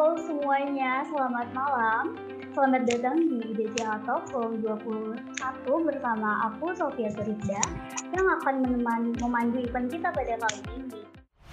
Halo semuanya, selamat malam. Selamat datang di DCH Talk Volume 21 bersama aku, Sofia Surida, yang akan memandu event kita pada kali ini.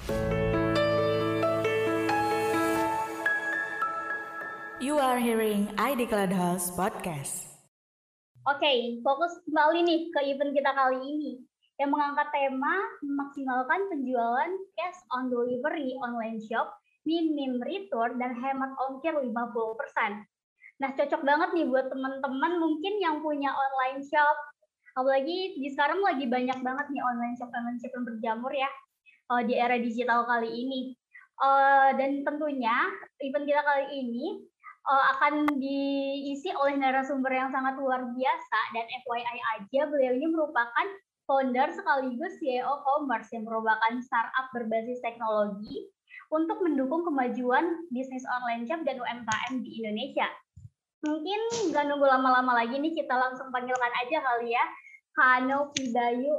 You are hearing ID Clubhouse Podcast. Oke, fokus kembali nih ke event kita kali ini yang mengangkat tema memaksimalkan penjualan cash on delivery online shop, minim return, dan hemat ongkir 50%. Nah, cocok banget nih buat teman-teman mungkin yang punya online shop. Apalagi di sekarang lagi banyak banget nih online shop yang berjamur ya di era digital kali ini. Dan tentunya event kita kali ini akan diisi oleh narasumber yang sangat luar biasa, dan FYI aja beliau ini merupakan founder sekaligus CEO Commerce yang merupakan startup berbasis teknologi untuk mendukung kemajuan bisnis online shop dan UMKM di Indonesia. Mungkin nggak nunggu lama-lama lagi nih, kita langsung panggilkan aja kali ya, Kak Novi Bayu.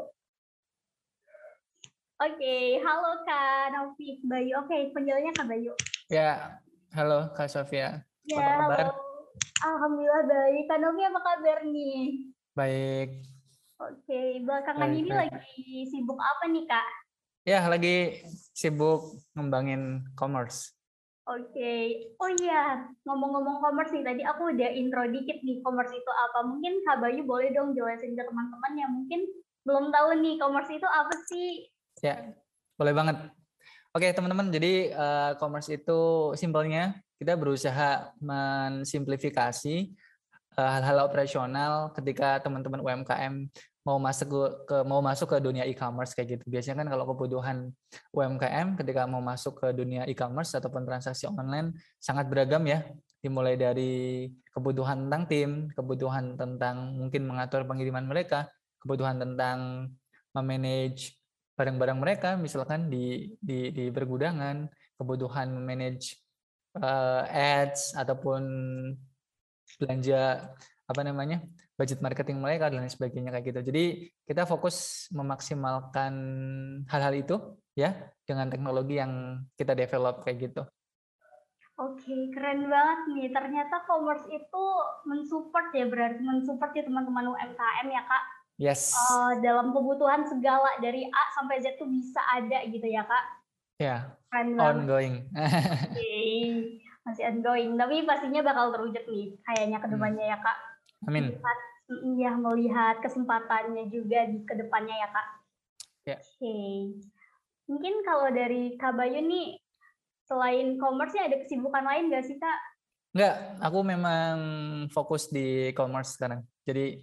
Oke, halo Kak Novi Bayu. Oke, panggilnya Kak Bayu. Ya, halo Kak Sofia. Ya, apa kabar? halo. Alhamdulillah baik. Kak Novi apa kabar nih? Baik. Oke, belakangan ini lagi sibuk apa nih Kak? Ya, lagi sibuk ngembangin commerce. Oke. Oh iya, ngomong-ngomong commerce nih, tadi aku udah intro dikit nih commerce itu apa. Mungkin Kak Bayu boleh dong jelasin ke teman-teman yang mungkin belum tahu nih commerce itu apa sih? Ya, boleh banget. Oke teman-teman, jadi commerce itu simpelnya kita berusaha mensimplifikasi hal-hal operasional ketika teman-teman UMKM mau masuk ke dunia e-commerce kayak gitu. Biasanya kan kalau kebutuhan UMKM ketika mau masuk ke dunia e-commerce ataupun transaksi online sangat beragam ya. Dimulai dari kebutuhan tentang tim, kebutuhan tentang mungkin mengatur pengiriman mereka, kebutuhan tentang memanage barang-barang mereka misalkan di pergudangan, kebutuhan manage ads ataupun belanja budget marketing mereka dan lain sebagainya kayak gitu. Jadi kita fokus memaksimalkan hal-hal itu ya dengan teknologi yang kita develop kayak gitu. Oke, keren banget nih. Ternyata commerce itu mensupport ya, berarti mensupport ya teman-teman UMKM ya Kak. Yes. Dalam kebutuhan segala dari A sampai Z tuh bisa ada gitu ya Kak. Ya. Keren Ongoing. Oke, masih ongoing. Tapi pastinya bakal terwujud nih kayaknya kedepannya ya Kak. Amin. Melihat kesempatannya juga di kedepannya ya Kak. Ya. Oke. Mungkin kalau dari Kak Bayu nih, selain commerce-nya ada kesibukan lain nggak sih Kak? Nggak, aku memang fokus di commerce sekarang. Jadi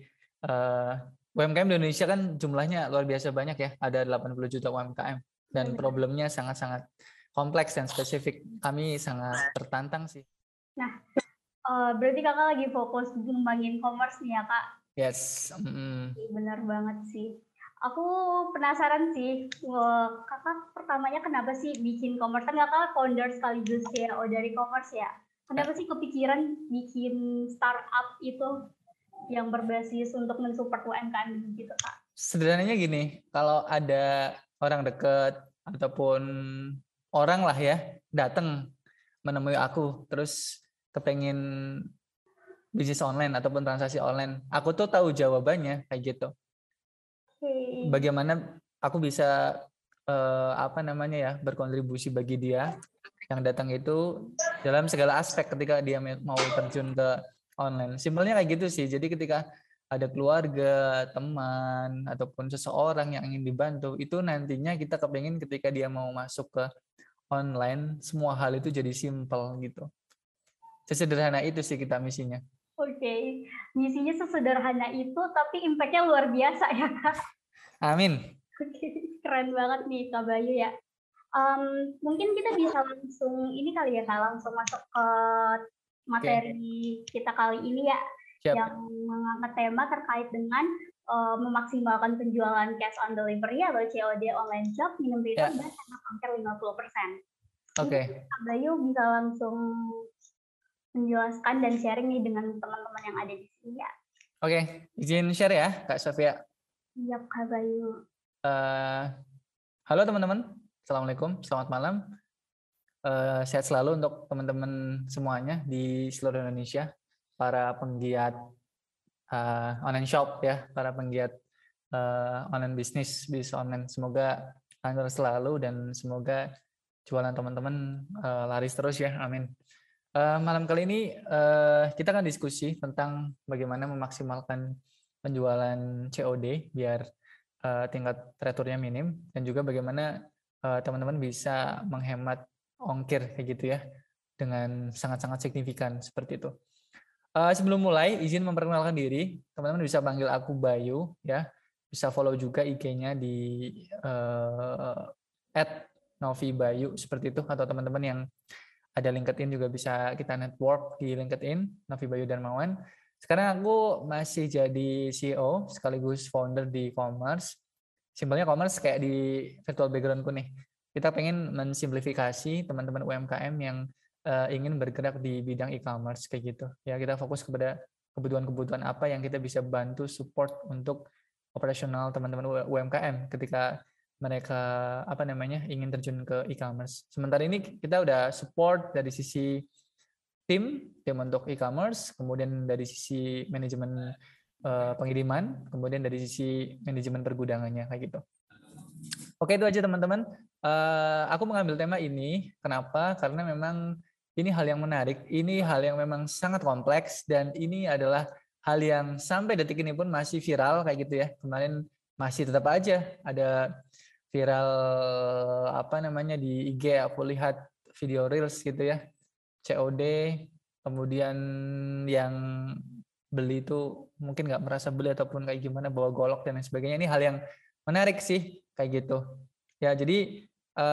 UMKM di Indonesia kan jumlahnya luar biasa banyak ya, ada 80 juta UMKM dan problemnya sangat-sangat kompleks dan spesifik. Kami sangat tertantang sih. Nah, berarti Kakak lagi fokus ngembangin commerce nih ya Kak? Yes. Benar banget sih. Aku penasaran sih, Kakak pertamanya kenapa sih bikin commerce? Kan Kakak founder sekaligus CEO dari commerce ya. Kenapa sih kepikiran bikin startup itu yang berbasis untuk mensupport UMKM gitu Kak? Sederhananya gini, kalau ada orang dekat ataupun orang lah ya datang menemui aku terus kepengen bisnis online ataupun transaksi online, aku tuh tahu jawabannya kayak gitu. Bagaimana aku bisa berkontribusi bagi dia yang datang itu dalam segala aspek ketika dia mau terjun ke online. Simpelnya kayak gitu sih. Jadi ketika ada keluarga, teman, ataupun seseorang yang ingin dibantu, itu nantinya kita kepengen ketika dia mau masuk ke online, semua hal itu jadi simpel gitu. Sesederhana itu sih kita misinya. Oke, misinya sesederhana itu, tapi impact-nya luar biasa ya Kak. Amin. Oke, keren banget nih Kak Bayu ya. Mungkin kita bisa langsung ini kali ya Kak, langsung masuk ke materi kita kali ini ya. Siap. Yang mengangkat tema terkait dengan memaksimalkan penjualan cash on delivery atau COD online shop, minum return dan hemat ongkir 50%. Oke. Kak Bayu bisa langsung menjelaskan dan sharing nih dengan teman-teman yang ada di sini ya. Oke, izin share ya Kak Sofia. Iya Kak Bayu. Halo teman-teman, Assalamualaikum, selamat malam. sehat selalu untuk teman-teman semuanya di seluruh Indonesia, para penggiat online shop ya, para penggiat online bisnis online. Semoga lancar selalu dan semoga jualan teman-teman laris terus ya, amin. Malam kali ini kita akan diskusi tentang bagaimana memaksimalkan penjualan COD biar tingkat returnya minim, dan juga bagaimana teman-teman bisa menghemat ongkir kayak gitu ya dengan sangat-sangat signifikan seperti itu. Sebelum mulai, izin memperkenalkan diri. Teman-teman bisa panggil aku Bayu ya. Bisa follow juga IG-nya di @novibayu seperti itu, atau teman-teman yang ada LinkedIn juga bisa kita network di LinkedIn Novi Bayu Darmawan. Sekarang aku masih jadi CEO sekaligus founder di Commerce. Simpelnya Commerce kayak di virtual backgroundku nih. Kita pengen mensimplifikasi teman-teman UMKM yang ingin bergerak di bidang e-commerce kayak gitu. Ya, kita fokus kepada kebutuhan-kebutuhan apa yang kita bisa bantu support untuk operasional teman-teman UMKM ketika mereka ingin terjun ke e-commerce. Sementara ini kita udah support dari sisi tim untuk e-commerce, kemudian dari sisi manajemen pengiriman, kemudian dari sisi manajemen pergudangannya kayak gitu. Oke, itu aja teman-teman. Aku mengambil tema ini kenapa? Karena memang ini hal yang menarik, ini hal yang memang sangat kompleks, dan ini adalah hal yang sampai detik ini pun masih viral kayak gitu ya. Kemarin masih tetap aja ada viral di IG, aku lihat video reels gitu ya, COD, kemudian yang beli itu mungkin nggak merasa beli ataupun kayak gimana, bawa golok dan lain sebagainya. Ini hal yang menarik sih kayak gitu ya. Jadi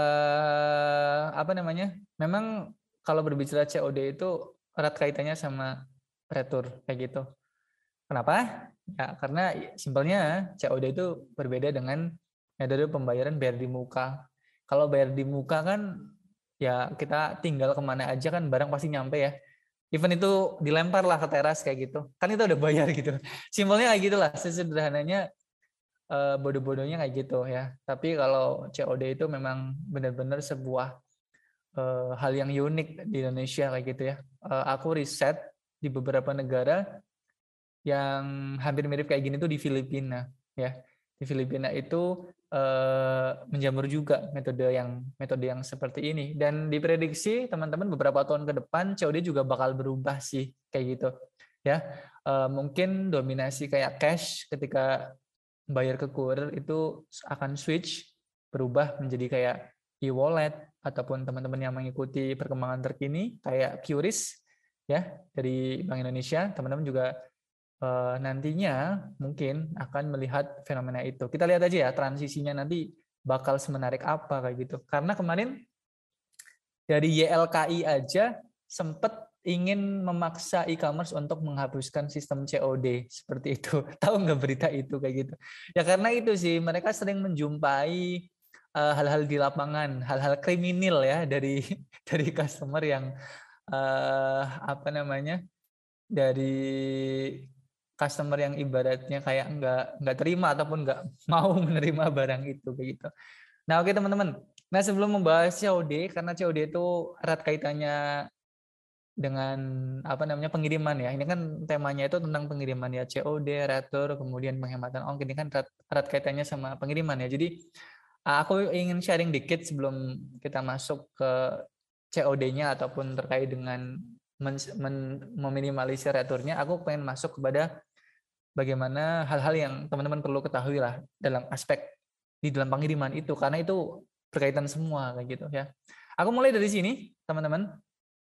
memang kalau berbicara COD itu erat kaitannya sama retur kayak gitu. Kenapa? Ya karena simpelnya COD itu berbeda dengan metode pembayaran bayar di muka. Kalau bayar di muka kan ya kita tinggal kemana aja kan barang pasti nyampe ya. Even itu dilempar lah ke teras kayak gitu. Kan itu udah bayar gitu. Simpelnya kayak gitulah, sesederhananya bodoh-bodohnya kayak gitu ya. Tapi kalau COD itu memang benar-benar sebuah hal yang unik di Indonesia kayak gitu ya. Aku riset di beberapa negara yang hampir mirip kayak gini tuh di Filipina ya. Di Filipina itu menjamur juga metode yang seperti ini, dan diprediksi teman-teman beberapa tahun ke depan COD juga bakal berubah sih kayak gitu ya. Mungkin dominasi kayak cash ketika bayar ke kurir itu akan switch, berubah menjadi kayak e-wallet, ataupun teman-teman yang mengikuti perkembangan terkini kayak QRIS ya dari Bank Indonesia, teman-teman juga nantinya mungkin akan melihat fenomena itu. Kita lihat aja ya transisinya nanti bakal semenarik apa kayak gitu. Karena kemarin dari YLKI aja sempat ingin memaksa e-commerce untuk menghapuskan sistem COD seperti itu. Tahu nggak berita itu kayak gitu? Ya karena itu sih, mereka sering menjumpai hal-hal di lapangan, hal-hal kriminal ya dari customer yang dari customer yang ibaratnya kayak nggak terima ataupun nggak mau menerima barang itu begitu. Nah, oke teman-teman. Nah, sebelum membahas COD, karena COD itu erat kaitannya dengan pengiriman ya. Ini kan temanya itu tentang pengiriman ya, COD, retur, kemudian penghematan ongkir. Ini kan erat kaitannya sama pengiriman ya. Jadi aku ingin sharing dikit sebelum kita masuk ke COD-nya ataupun terkait dengan meminimalisir returnya. Aku pengen masuk kepada bagaimana hal-hal yang teman-teman perlu ketahui lah dalam aspek di dalam pengiriman itu, karena itu berkaitan semua kayak gitu ya. Aku mulai dari sini teman-teman.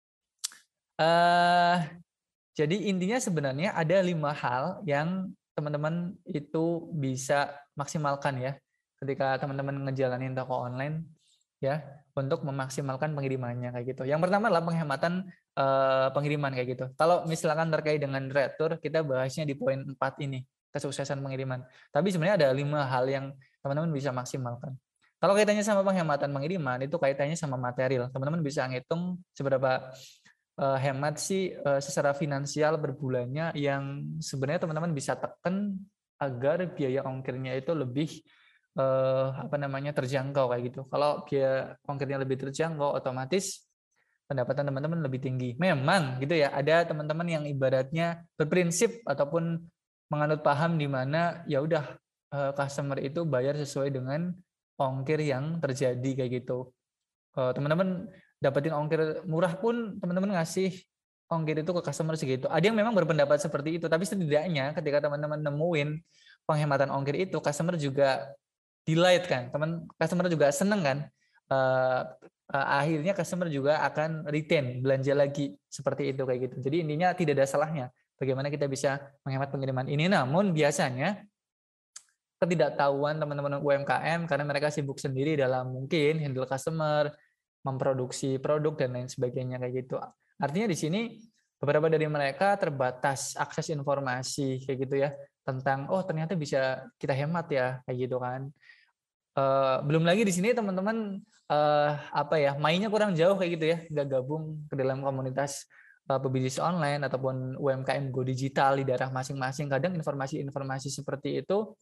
Jadi intinya sebenarnya ada 5 hal yang teman-teman itu bisa maksimalkan ya ketika teman-teman ngejalanin toko online ya, untuk memaksimalkan pengirimannya kayak gitu. Yang pertama adalah penghematan pengiriman kayak gitu. Kalau misalkan terkait dengan retur, kita bahasnya di poin 4 ini, kesuksesan pengiriman. Tapi sebenarnya ada 5 hal yang teman-teman bisa maksimalkan. Kalau kaitannya sama penghematan pengiriman, itu kaitannya sama material. Teman-teman bisa ngitung seberapa hemat sih secara finansial berbulannya yang sebenarnya teman-teman bisa tekan agar biaya ongkirnya itu lebih terjangkau kayak gitu. Kalau biaya ongkirnya lebih terjangkau, otomatis pendapatan teman-teman lebih tinggi. Memang gitu ya, ada teman-teman yang ibaratnya berprinsip ataupun menganut paham di mana ya udah customer itu bayar sesuai dengan ongkir yang terjadi kayak gitu. Teman-teman dapetin ongkir murah pun teman-teman ngasih ongkir itu ke customer segitu. Ada yang memang berpendapat seperti itu, tapi setidaknya ketika teman-teman nemuin penghematan ongkir itu, customer juga delight kan, customer juga seneng kan. Akhirnya customer juga akan retain belanja lagi seperti itu kayak gitu. Jadi intinya tidak ada salahnya bagaimana kita bisa menghemat pengiriman ini. Namun biasanya ketidaktahuan teman-teman UMKM karena mereka sibuk sendiri dalam mungkin handle customer, memproduksi produk dan lain sebagainya kayak gitu. Artinya di sini beberapa dari mereka terbatas akses informasi kayak gitu ya tentang ternyata bisa kita hemat ya kayak gitu kan. Belum lagi di sini teman-teman mainnya kurang jauh kayak gitu ya, nggak gabung ke dalam komunitas pebisnis online ataupun UMKM Go Digital di daerah masing-masing. Kadang informasi-informasi seperti itu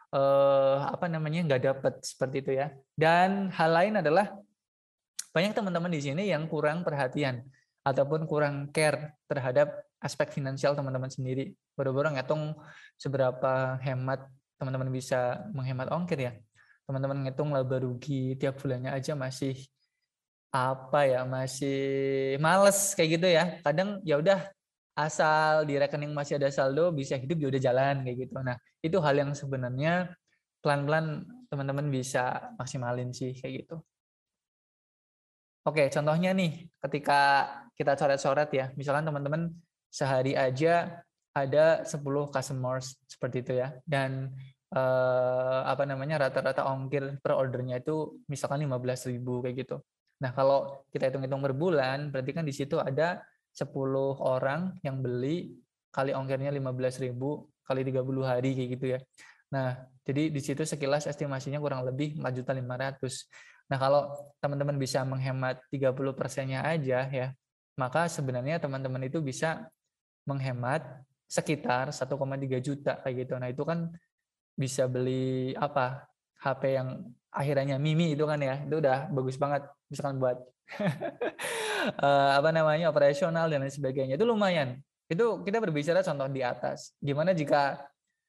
nggak dapat seperti itu ya. Dan hal lain adalah banyak teman-teman di sini yang kurang perhatian ataupun kurang care terhadap aspek finansial teman-teman sendiri. Boro-boro ngitung seberapa hemat teman-teman bisa menghemat ongkir ya. Teman-teman ngitung laba rugi tiap bulannya aja masih masih males kayak gitu ya. Kadang ya udah asal di rekening masih ada saldo bisa hidup ya udah jalan kayak gitu. Nah, itu hal yang sebenarnya pelan-pelan teman-teman bisa maksimalin sih kayak gitu. Oke, contohnya nih ketika kita coret-coret ya, misalkan teman-teman sehari aja ada 10 customers seperti itu ya. Dan rata-rata ongkir per ordernya itu misalkan 15.000 kayak gitu. Nah, kalau kita hitung-hitung per bulan, berarti kan di situ ada 10 orang yang beli kali ongkirnya 15.000 kali 30 hari kayak gitu ya. Nah, jadi di situ sekilas estimasinya kurang lebih 4.500.000. Nah, kalau teman-teman bisa menghemat 30%-nya aja ya, maka sebenarnya teman-teman itu bisa menghemat sekitar 1,3 juta kayak gitu. Nah, itu kan bisa beli HP yang akhirannya Mimi itu kan ya, itu udah bagus banget misalkan buat operasional dan lain sebagainya. Itu lumayan. Itu kita berbicara contoh di atas. Gimana jika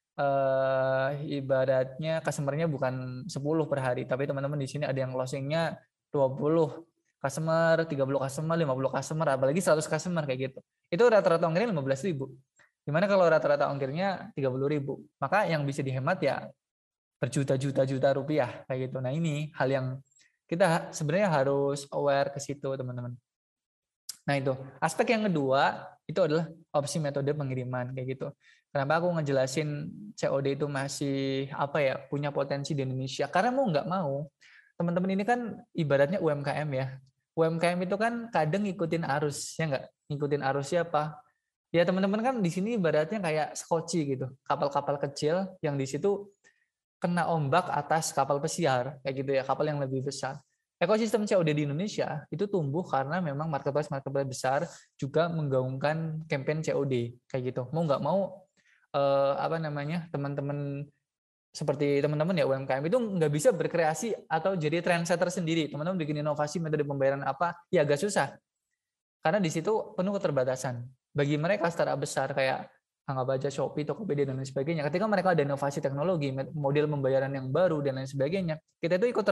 ibaratnya customer-nya bukan 10 per hari, tapi teman-teman di sini ada yang closing-nya 20 customer, 30 customer, 50 customer, apalagi 100 customer kayak gitu. Itu rata-rata ongkirnya 15.000. Gimana kalau rata-rata ongkirnya 30.000? Maka yang bisa dihemat ya berjuta-juta rupiah kayak gitu. Nah, ini hal yang kita sebenarnya harus aware ke situ, teman-teman. Nah, itu. Aspek yang kedua itu adalah opsi metode pengiriman kayak gitu. Kenapa aku ngejelasin COD itu masih punya potensi di Indonesia? Karena mau nggak mau, teman-teman ini kan ibaratnya UMKM ya. UMKM itu kan kadang ngikutin arus, ya nggak? Ngikutin arus siapa? Ya teman-teman kan di sini ibaratnya kayak skoci gitu, kapal-kapal kecil yang di situ kena ombak atas kapal pesiar, kayak gitu ya, kapal yang lebih besar. Ekosistem COD di Indonesia itu tumbuh karena memang marketplace besar juga menggaungkan campaign COD kayak gitu. Mau nggak mau teman-teman seperti teman-teman ya UMKM itu nggak bisa berkreasi atau jadi trendsetter sendiri. Teman-teman bikin inovasi metode pembayaran ya agak susah karena di situ penuh keterbatasan. Bagi mereka startup besar kayak anggap aja Shopee, Tokopedia dan lain sebagainya, ketika mereka ada inovasi teknologi, model pembayaran yang baru dan lain sebagainya, kita itu ikut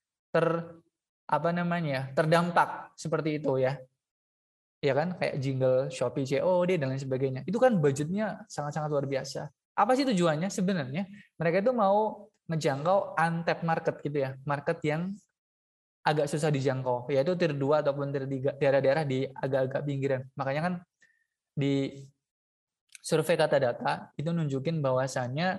terdampak seperti itu ya. Ya kan, kayak jingle Shopee COD dan lain sebagainya. Itu kan budgetnya sangat-sangat luar biasa. Apa sih tujuannya? Sebenarnya mereka itu mau ngejangkau untapped market gitu ya, market yang agak susah dijangkau, yaitu tier 2 ataupun tier 3, daerah-daerah di agak-agak pinggiran. Makanya kan di survei kata data itu nunjukin bahwasannya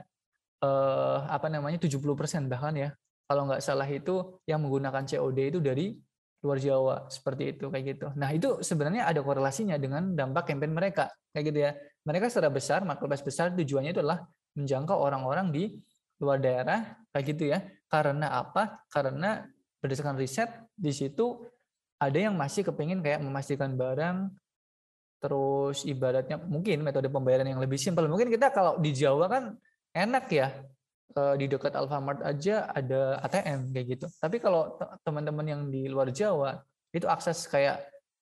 70% bahkan ya, kalau nggak salah itu yang menggunakan COD itu dari luar Jawa, seperti itu kayak gitu. Nah, itu sebenarnya ada korelasinya dengan dampak campaign mereka kayak gitu ya. Mereka secara besar, marketplace besar, tujuannya itu adalah menjangkau orang-orang di luar daerah kayak gitu ya. Karena apa? Karena berdasarkan riset di situ ada yang masih kepingin kayak memastikan barang, terus ibaratnya mungkin metode pembayaran yang lebih simpel. Mungkin kita kalau di Jawa kan enak ya, di dekat Alfamart aja ada ATM kayak gitu. Tapi kalau teman-teman yang di luar Jawa itu akses kayak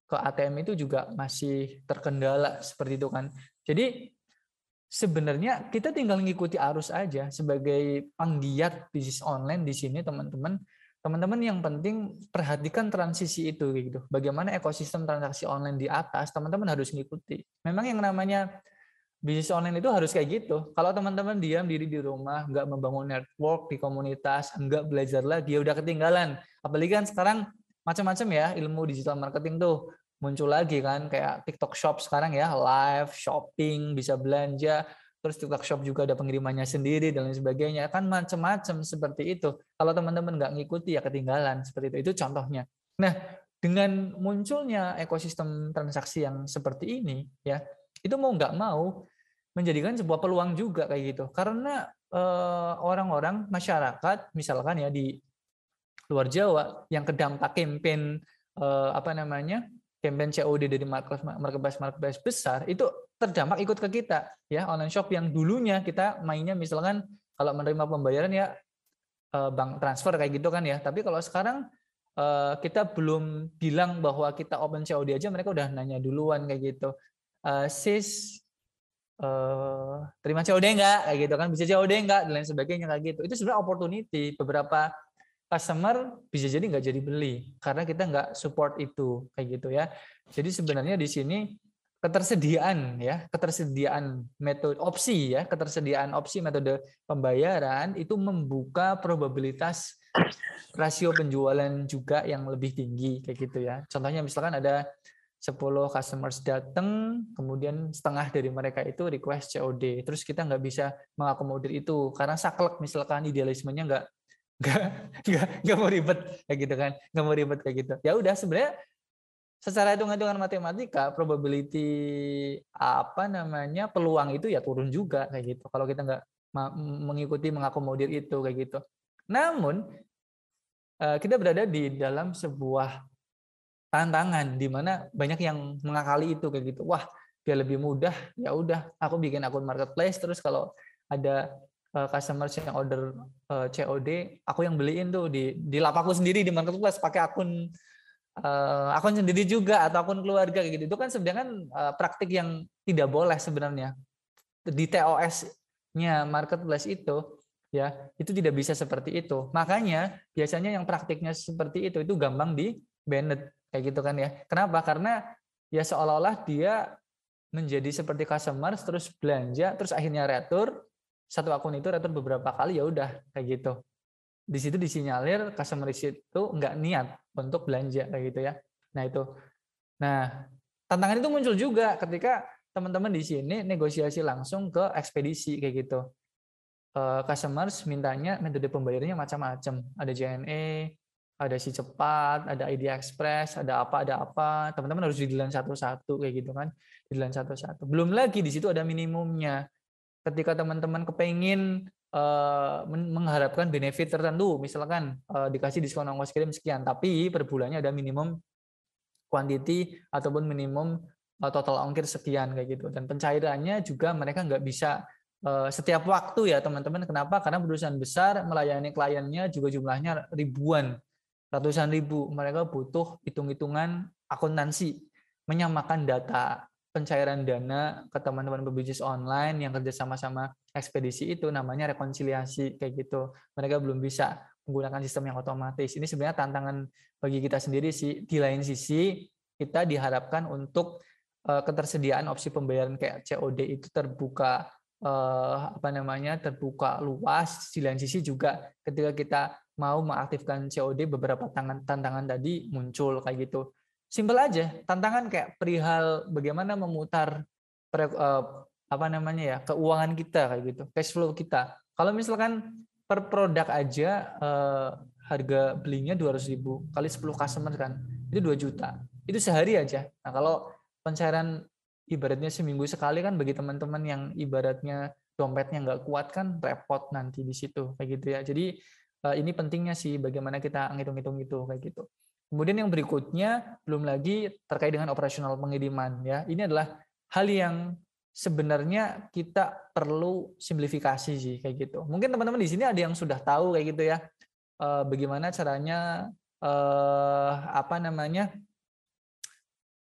ke ATM itu juga masih terkendala seperti itu kan. Jadi sebenarnya kita tinggal ngikuti arus aja sebagai penggiat bisnis online di sini teman-teman. Teman-teman yang penting perhatikan transisi itu gitu. Bagaimana ekosistem transaksi online di atas, teman-teman harus ngikuti. Memang yang namanya bisnis online itu harus kayak gitu. Kalau teman-teman diam diri di rumah, nggak membangun network di komunitas, nggak belajar lagi, ya udah ketinggalan. Apalagi kan sekarang macam-macam ya ilmu digital marketing tuh muncul lagi kan, kayak TikTok Shop sekarang ya, live shopping, bisa belanja, terus TikTok Shop juga ada pengirimannya sendiri dan lain sebagainya, kan macam-macam seperti itu. Kalau teman-teman nggak ngikuti ya ketinggalan seperti itu. Itu contohnya. Nah, dengan munculnya ekosistem transaksi yang seperti ini ya, itu mau nggak mau menjadikan sebuah peluang juga kayak gitu. Karena orang-orang masyarakat misalkan ya di luar Jawa yang terdampak campaign campaign COD dari marketplace besar itu terdampak ikut ke kita ya, online shop yang dulunya kita mainnya misalkan kalau menerima pembayaran ya bank transfer kayak gitu kan ya, tapi kalau sekarang kita belum bilang bahwa kita open COD aja mereka udah nanya duluan kayak gitu, sis terima COD enggak kayak gitu kan, bisa COD enggak dan lain sebagainya kayak gitu. Itu sebenarnya opportunity. Beberapa customer bisa jadi nggak jadi beli karena kita nggak support itu kayak gitu ya. Jadi sebenarnya di sini ketersediaan opsi metode pembayaran itu membuka probabilitas rasio penjualan juga yang lebih tinggi kayak gitu ya. Contohnya misalkan ada 10 customers datang, kemudian setengah dari mereka itu request COD. Terus kita nggak bisa mengakomodir itu karena saklek misalkan idealismenya nggak mau ribet kayak gitu kan, nggak mau ribet kayak gitu. Ya udah sebenarnya secara hitung-hitungan matematika probability peluang itu ya turun juga kayak gitu kalau kita nggak mengikuti mengakomodir itu kayak gitu. Namun kita berada di dalam sebuah tantangan di mana banyak yang mengakali itu kayak gitu. Wah, biar lebih mudah ya udah aku bikin akun marketplace, terus kalau ada customer yang order COD, aku yang beliin tuh di lapakku sendiri di marketplace pakai akun sendiri juga atau akun keluarga kayak gitu. Itu kan sebenarnya kan praktik yang tidak boleh sebenarnya. Di TOS-nya marketplace itu ya, itu tidak bisa seperti itu. Makanya biasanya yang praktiknya seperti itu gampang di banned kayak gitu kan ya. Kenapa? Karena ya seolah-olah dia menjadi seperti customer terus belanja terus akhirnya retur, satu akun itu retur beberapa kali ya udah kayak gitu. Di situ disinyalir customer itu nggak niat untuk belanja kayak gitu ya. Nah itu. Nah, tantangan itu muncul juga ketika teman-teman di sini negosiasi langsung ke ekspedisi kayak gitu. Customers mintanya metode pembayarannya macam-macam. Ada JNE, ada si cepat, ada ID Express, ada apa. Teman-teman harus didilan satu-satu kayak gitu kan. Didilan satu-satu. Belum lagi di situ ada minimumnya. Ketika teman-teman kepengin mengharapkan benefit tertentu, misalkan dikasih diskon ongkos kirim sekian, tapi per bulannya ada minimum quantity ataupun minimum total ongkir sekian kayak gitu. Dan pencairannya juga mereka nggak bisa setiap waktu ya teman-teman. Kenapa? Karena perusahaan besar melayani kliennya juga jumlahnya ribuan, ratusan ribu. Mereka butuh hitung-hitungan akuntansi, menyamakan data pencairan dana ke teman-teman pebisnis online yang kerja sama-sama ekspedisi itu namanya rekonsiliasi kayak gitu. Mereka belum bisa menggunakan sistem yang otomatis. Ini sebenarnya tantangan bagi kita sendiri sih. Di lain sisi kita diharapkan untuk ketersediaan opsi pembayaran kayak COD itu terbuka terbuka luas. Di lain sisi juga ketika kita mau mengaktifkan COD beberapa tantangan tadi muncul kayak gitu. Simpel aja, tantangan kayak perihal bagaimana memutar keuangan kita kayak gitu, cash flow kita. Kalau misalkan per produk aja harga belinya 200.000 kali 10 customer kan, itu 2 juta. Itu sehari aja. Nah, kalau pencairan ibaratnya seminggu sekali kan bagi teman-teman yang ibaratnya dompetnya nggak kuat kan repot nanti di situ kayak gitu ya. Jadi ini pentingnya sih bagaimana kita ngitung-ngitung itu kayak gitu. Kemudian yang berikutnya belum lagi terkait dengan operasional pengiriman ya. Ini adalah hal yang sebenarnya kita perlu simplifikasi sih kayak gitu. Mungkin teman-teman di sini ada yang sudah tahu kayak gitu ya. Bagaimana caranya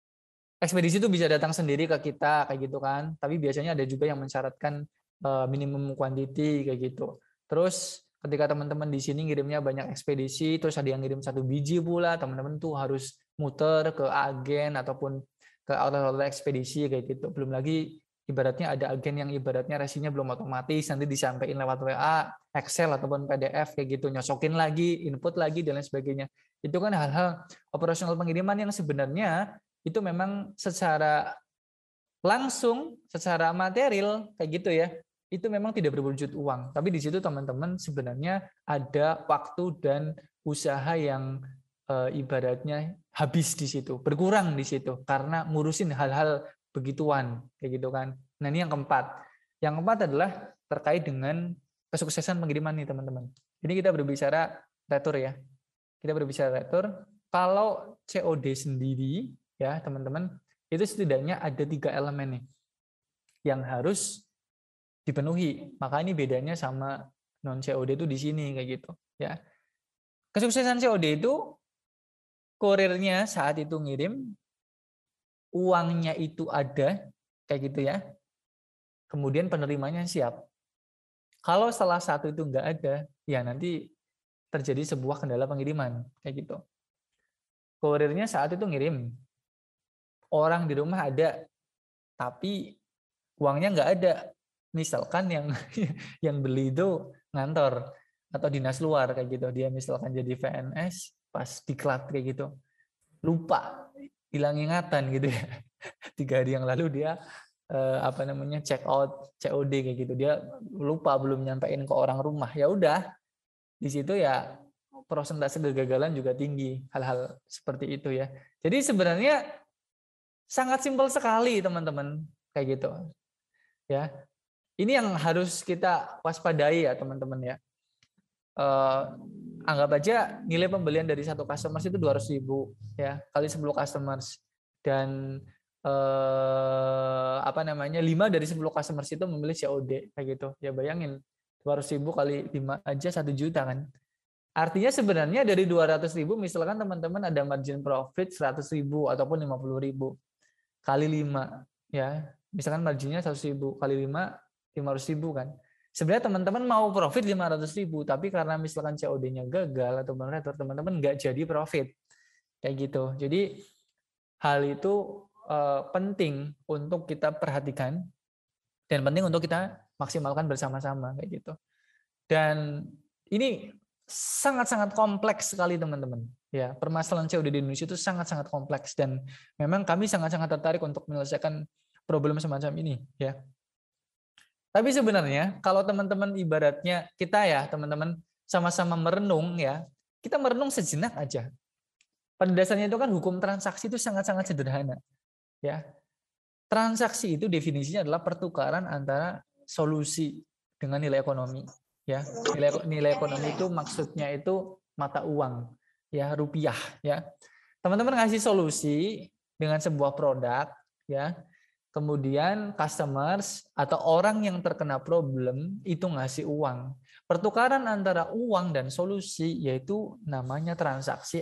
ekspedisi itu bisa datang sendiri ke kita kayak gitu kan. Tapi biasanya ada juga yang mensyaratkan minimum quantity kayak gitu. Terus ketika teman-teman di sini ngirimnya banyak ekspedisi, terus ada yang ngirim 1 biji pula, teman-teman tuh harus muter ke agen ataupun ke outlet ekspedisi kayak gitu. Belum lagi ibaratnya ada agen yang ibaratnya resinya belum otomatis, nanti disampaikan lewat WA, Excel ataupun PDF kayak gitu, nyocokin lagi, input lagi dan lain sebagainya. Itu kan hal-hal operasional pengiriman yang sebenarnya itu memang secara langsung, secara material kayak gitu ya, itu memang tidak berwujud uang. Tapi di situ teman-teman sebenarnya ada waktu dan usaha yang ibaratnya habis di situ, berkurang di situ karena ngurusin hal-hal begituan kayak gitu kan. Nah, ini yang keempat. Yang keempat adalah terkait dengan kesuksesan pengiriman nih teman-teman. Ini kita berbicara retur ya. Kita berbicara retur. Kalau COD sendiri ya teman-teman, itu setidaknya ada 3 elemen nih yang harus dipenuhi. Maka ini bedanya sama non COD itu di sini kayak gitu ya. Kesuksesan COD itu kurirnya saat itu ngirim, uangnya itu ada kayak gitu ya. Kemudian penerimanya siap. Kalau salah satu itu enggak ada, ya nanti terjadi sebuah kendala pengiriman kayak gitu. Kurirnya saat itu ngirim, orang di rumah ada, tapi uangnya nggak ada. Misalkan yang beli itu ngantor atau dinas luar kayak gitu, dia misalkan jadi PNS pas diklat kayak gitu, lupa, hilang ingatan gitu ya. 3 hari yang lalu dia check out COD kayak gitu, dia lupa belum nyampein ke orang rumah. Ya udah, di situ ya persentase kegagalan juga tinggi, hal-hal seperti itu ya. Jadi sebenarnya sangat simpel sekali teman-teman kayak gitu ya. Ini yang harus kita waspadai ya teman-teman ya. Anggap aja nilai pembelian dari satu customers itu 200.000 ya, kali 10 customers, dan 5 dari 10 customers itu memilih COD kayak gitu. Ya bayangin 200.000 kali 5 aja 1 juta kan. Artinya sebenarnya dari 200.000 misalkan teman-teman ada margin profit 100.000 ataupun 50.000 kali 5 ya. Misalkan marginnya 100.000 kali 5 500.000 kan. Sebenarnya teman-teman mau profit 500.000, tapi karena misalkan COD-nya gagal atau retur, teman-teman nggak jadi profit kayak gitu. Jadi hal itu penting untuk kita perhatikan dan penting untuk kita maksimalkan bersama-sama kayak gitu. Dan ini sangat-sangat kompleks sekali teman-teman. Ya, permasalahan COD di Indonesia itu sangat-sangat kompleks dan memang kami sangat-sangat tertarik untuk menyelesaikan problem semacam ini ya. Tapi sebenarnya kalau teman-teman ibaratnya kita ya teman-teman sama-sama merenung ya, kita merenung sejenak aja. Pada dasarnya itu kan hukum transaksi itu sangat-sangat sederhana. Ya. Transaksi itu definisinya adalah pertukaran antara solusi dengan nilai ekonomi. Ya, nilai ekonomi itu maksudnya itu mata uang, ya rupiah. Ya, teman-teman ngasih solusi dengan sebuah produk, ya. Kemudian customers atau orang yang terkena problem itu ngasih uang. Pertukaran antara uang dan solusi yaitu namanya transaksi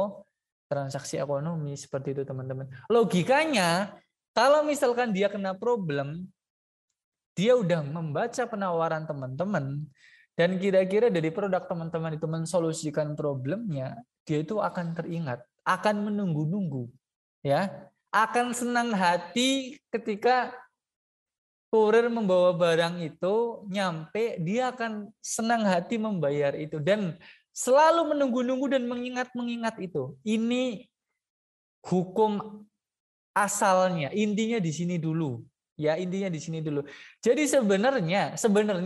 ekonomi seperti itu teman-teman. Logikanya kalau misalkan dia kena problem, dia udah membaca penawaran teman-teman dan kira-kira dari produk teman-teman itu mensolusikan problemnya, dia itu akan teringat, akan menunggu-nunggu, ya. Akan senang hati ketika kurir membawa barang itu nyampe, dia akan senang hati membayar itu dan selalu menunggu-nunggu dan mengingat-mengingat itu. Ini hukum asalnya, intinya di sini dulu. Ya, intinya di sini dulu. Jadi sebenarnya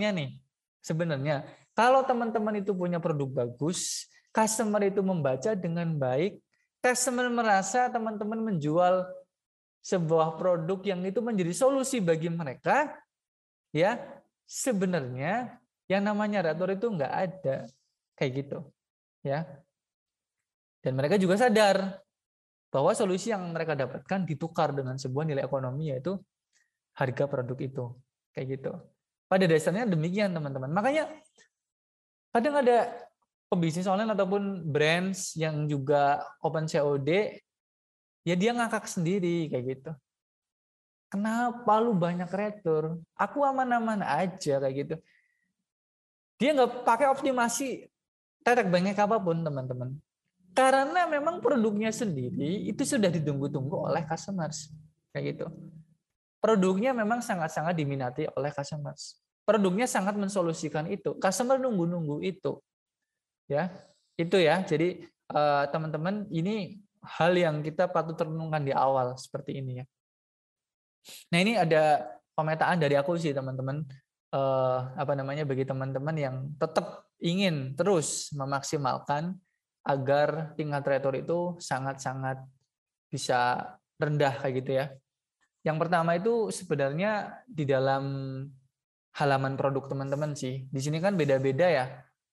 kalau teman-teman itu punya produk bagus, customer itu membaca dengan baik, customer merasa teman-teman menjual sebuah produk yang itu menjadi solusi bagi mereka, ya sebenarnya yang namanya retur itu nggak ada kayak gitu, ya. Dan mereka juga sadar bahwa solusi yang mereka dapatkan ditukar dengan sebuah nilai ekonomi yaitu harga produk itu, kayak gitu. Pada dasarnya demikian teman-teman. Makanya kadang ada pebisnis online ataupun brands yang juga open COD ya dia ngakak sendiri kayak gitu. Kenapa lu banyak retur? Aku aman-aman aja kayak gitu. Dia nggak pakai optimasi tetek bengek apapun teman-teman. Karena memang produknya sendiri itu sudah ditunggu-tunggu oleh customers kayak gitu. Produknya memang sangat-sangat diminati oleh customers. Produknya sangat mensolusikan itu. Customer nunggu-nunggu itu. Ya, itu ya. Jadi teman-teman, ini hal yang kita patut renungkan di awal seperti ini ya. Nah, ini ada pemetaan dari aku sih teman-teman. Bagi teman-teman yang tetap ingin terus memaksimalkan agar tingkat retur itu sangat-sangat bisa rendah kayak gitu ya. Yang pertama itu sebenarnya di dalam halaman produk teman-teman sih. Di sini kan beda-beda ya.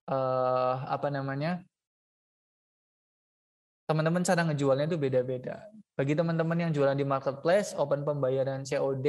Teman-teman cara ngejualnya itu beda-beda. Bagi teman-teman yang jualan di marketplace, open pembayaran COD,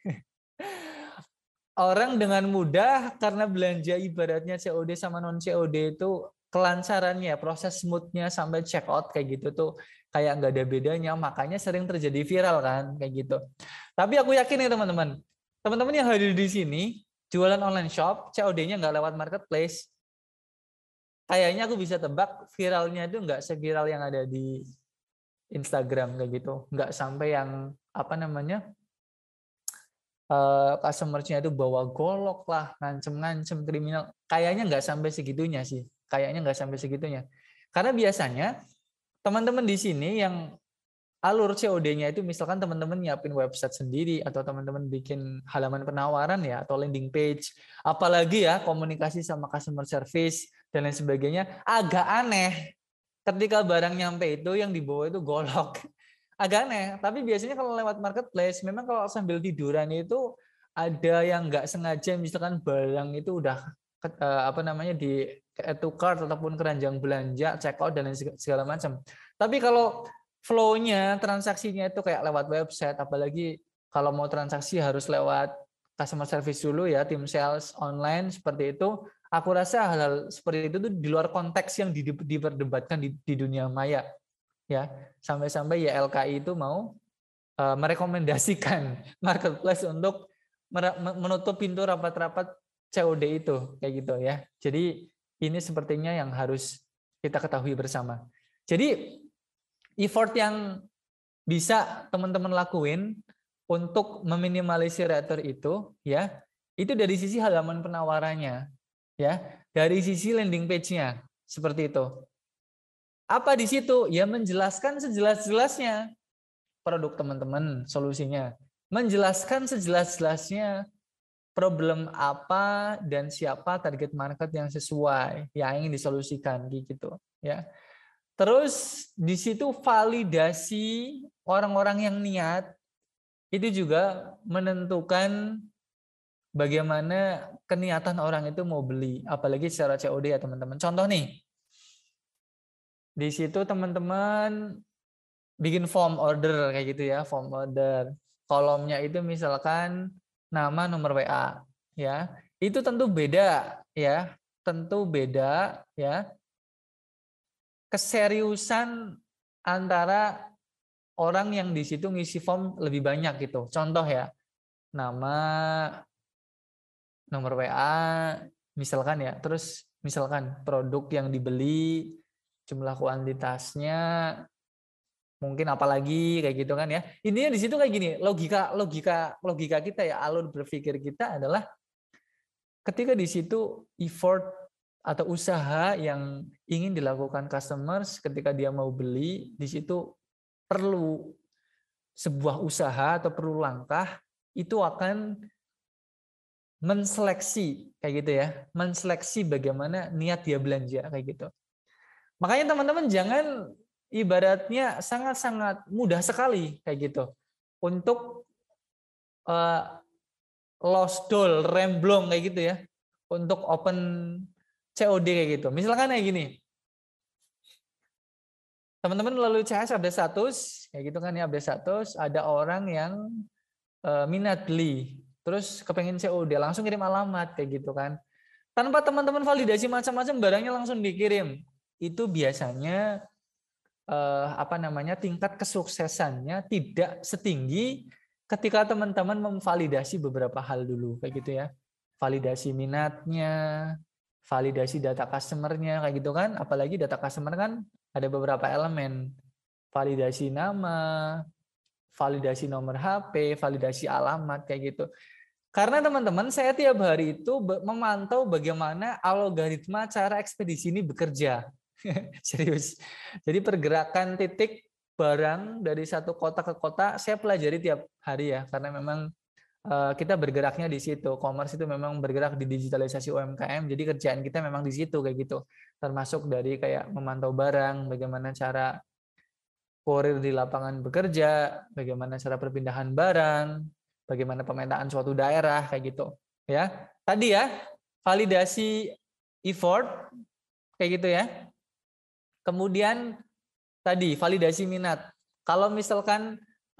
orang dengan mudah karena belanja ibaratnya COD sama non COD itu kelancarannya, proses smoothnya sampai check out kayak gitu tuh kayak nggak ada bedanya, makanya sering terjadi viral kan kayak gitu. Tapi aku yakin nih teman-teman yang hadir di sini jualan online shop, COD-nya nggak lewat marketplace, kayaknya aku bisa tebak viralnya itu nggak seviral yang ada di Instagram kayak gitu, nggak sampai yang customer-nya itu bawa golok lah, ngancem-ngancem kriminal, kayaknya nggak sampai segitunya sih, karena biasanya teman-teman di sini yang alur COD-nya itu misalkan teman-teman nyiapin website sendiri atau teman-teman bikin halaman penawaran ya atau landing page, apalagi ya komunikasi sama customer service dan lain sebagainya, agak aneh ketika barang nyampe itu yang dibawa itu golok. Agak aneh, tapi biasanya kalau lewat marketplace memang kalau sambil tiduran itu ada yang nggak sengaja misalkan barang itu udah di add to cart ataupun keranjang belanja, check out dan segala macam. Tapi kalau flow-nya, transaksinya itu kayak lewat website, apalagi kalau mau transaksi harus lewat customer service dulu ya, tim sales online seperti itu. Aku rasa hal-hal seperti itu tuh di luar konteks yang diperdebatkan di dunia maya. Ya, sampai-sampai YLKI itu mau merekomendasikan marketplace untuk menutup pintu rapat-rapat COD itu kayak gitu ya. Jadi ini sepertinya yang harus kita ketahui bersama. Jadi effort yang bisa teman-teman lakuin untuk meminimalisir retur itu ya, itu dari sisi halaman penawarannya ya, dari sisi landing page-nya seperti itu. Apa di situ? Ya menjelaskan sejelas-jelasnya produk teman-teman, solusinya. Menjelaskan sejelas-jelasnya problem apa dan siapa target market yang sesuai yang ingin disolusikan gitu ya. Terus di situ validasi orang-orang yang niat itu juga menentukan bagaimana keniatan orang itu mau beli, apalagi secara COD ya teman-teman. Contoh nih, di situ teman-teman bikin form order kayak gitu ya, form order. Kolomnya itu misalkan nama, nomor WA ya. Itu tentu beda ya, keseriusan antara orang yang di situ ngisi form lebih banyak gitu. Contoh ya, nama, nomor WA, misalkan ya. Terus misalkan produk yang dibeli, jumlah kuantitasnya, mungkin apalagi kayak gitu kan ya. Intinya di situ kayak gini, logika kita ya, alur berpikir kita adalah ketika di situ effort atau usaha yang ingin dilakukan customers ketika dia mau beli, di situ perlu sebuah usaha atau perlu langkah itu akan menseleksi kayak gitu ya, menseleksi bagaimana niat dia belanja kayak gitu. Makanya teman-teman jangan ibaratnya sangat-sangat mudah sekali kayak gitu untuk lost doll, remblong kayak gitu ya, untuk open COD kayak gitu. Misalkan kayak gini, teman-teman lalu CS update status, kayak gitu kan ya, update status, ada orang yang minat beli, terus kepengen COD, langsung kirim alamat kayak gitu kan. Tanpa teman-teman validasi macam-macam, barangnya langsung dikirim. Itu biasanya tingkat kesuksesannya tidak setinggi ketika teman-teman memvalidasi beberapa hal dulu kayak gitu ya. Validasi minatnya, validasi data customer-nya kayak gitu kan. Apalagi data customer kan ada beberapa elemen. Validasi nama, validasi nomor HP, validasi alamat kayak gitu. Karena teman-teman, saya tiap hari itu memantau bagaimana algoritma cara ekspedisi ini bekerja. Serius. Jadi pergerakan titik barang dari satu kota ke kota saya pelajari tiap hari ya, karena memang kita bergeraknya di situ. Commerce itu memang bergerak di digitalisasi UMKM, jadi kerjaan kita memang di situ kayak gitu. Termasuk dari kayak memantau barang, bagaimana cara kurir di lapangan bekerja, bagaimana cara perpindahan barang, bagaimana pemetaan suatu daerah kayak gitu. Ya. Tadi ya, validasi effort kayak gitu ya. Kemudian tadi validasi minat. Kalau misalkan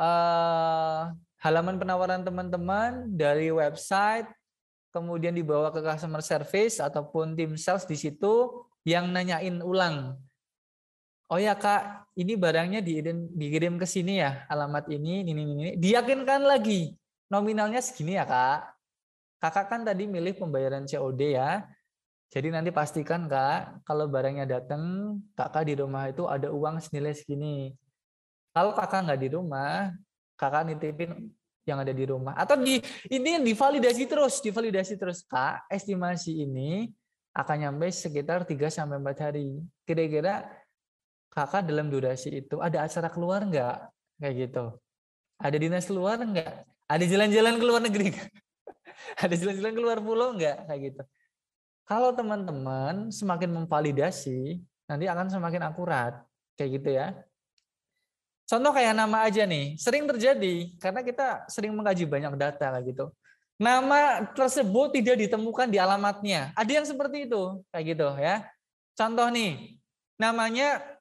halaman penawaran teman-teman dari website kemudian dibawa ke customer service ataupun tim sales di situ yang nanyain ulang. Oh ya Kak, ini barangnya dikirim ke sini ya, alamat ini. Diyakinkan lagi, nominalnya segini ya Kak. Kakak kan tadi milih pembayaran COD ya. Jadi nanti pastikan Kak, kalau barangnya datang, Kakak di rumah itu ada uang senilai segini. Kalau Kakak nggak di rumah, Kakak nitipin yang ada di rumah. Atau ini divalidasi terus. Kak, estimasi ini akan nyampe sekitar 3-4 hari. Kira-kira Kakak dalam durasi itu ada acara keluar nggak? Kayak gitu. Ada dinas keluar nggak? Ada jalan-jalan ke luar negeri nggak? Ada jalan-jalan keluar pulau nggak? Kayak gitu. Kalau teman-teman semakin memvalidasi, nanti akan semakin akurat. Kayak gitu ya. Contoh kayak nama aja nih, sering terjadi karena kita sering mengkaji banyak data kayak gitu. Nama tersebut tidak ditemukan di alamatnya. Ada yang seperti itu, kayak gitu ya. Contoh nih, namanya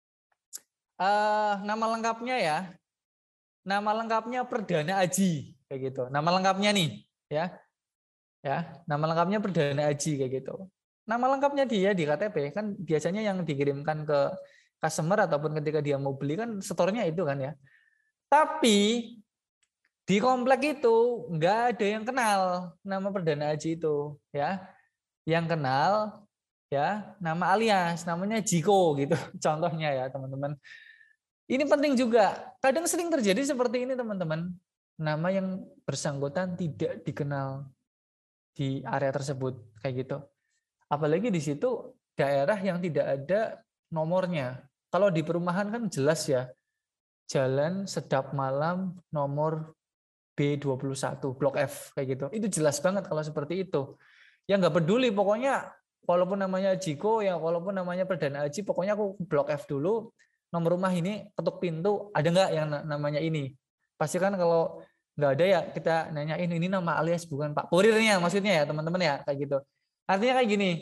nama lengkapnya ya. Nama lengkapnya Perdana Aji kayak gitu. Nama lengkapnya nih, ya. Ya, nama lengkapnya Perdana Aji kayak gitu. Nama lengkapnya dia di KTP kan biasanya yang dikirimkan ke customer ataupun ketika dia mau beli kan setornya itu kan ya. Tapi di komplek itu nggak ada yang kenal nama Perdana Aji itu ya. Yang kenal ya nama alias, namanya Jiko gitu. Contohnya ya teman-teman. Ini penting juga. Kadang sering terjadi seperti ini teman-teman. Nama yang bersangkutan tidak dikenal di area tersebut kayak gitu. Apalagi di situ daerah yang tidak ada nomornya. Kalau di perumahan kan jelas ya. Jalan Sedap Malam nomor B21 Blok F kayak gitu. Itu jelas banget kalau seperti itu. Ya nggak peduli pokoknya walaupun namanya Jiko ya walaupun namanya Perdana Aji pokoknya aku Blok F dulu. Nomor rumah ini ketuk pintu ada nggak yang namanya ini? Pasti kan kalau nggak ada ya kita nanyain ini nama alias bukan Pak kurirnya maksudnya ya teman-teman ya kayak gitu. Artinya kayak gini,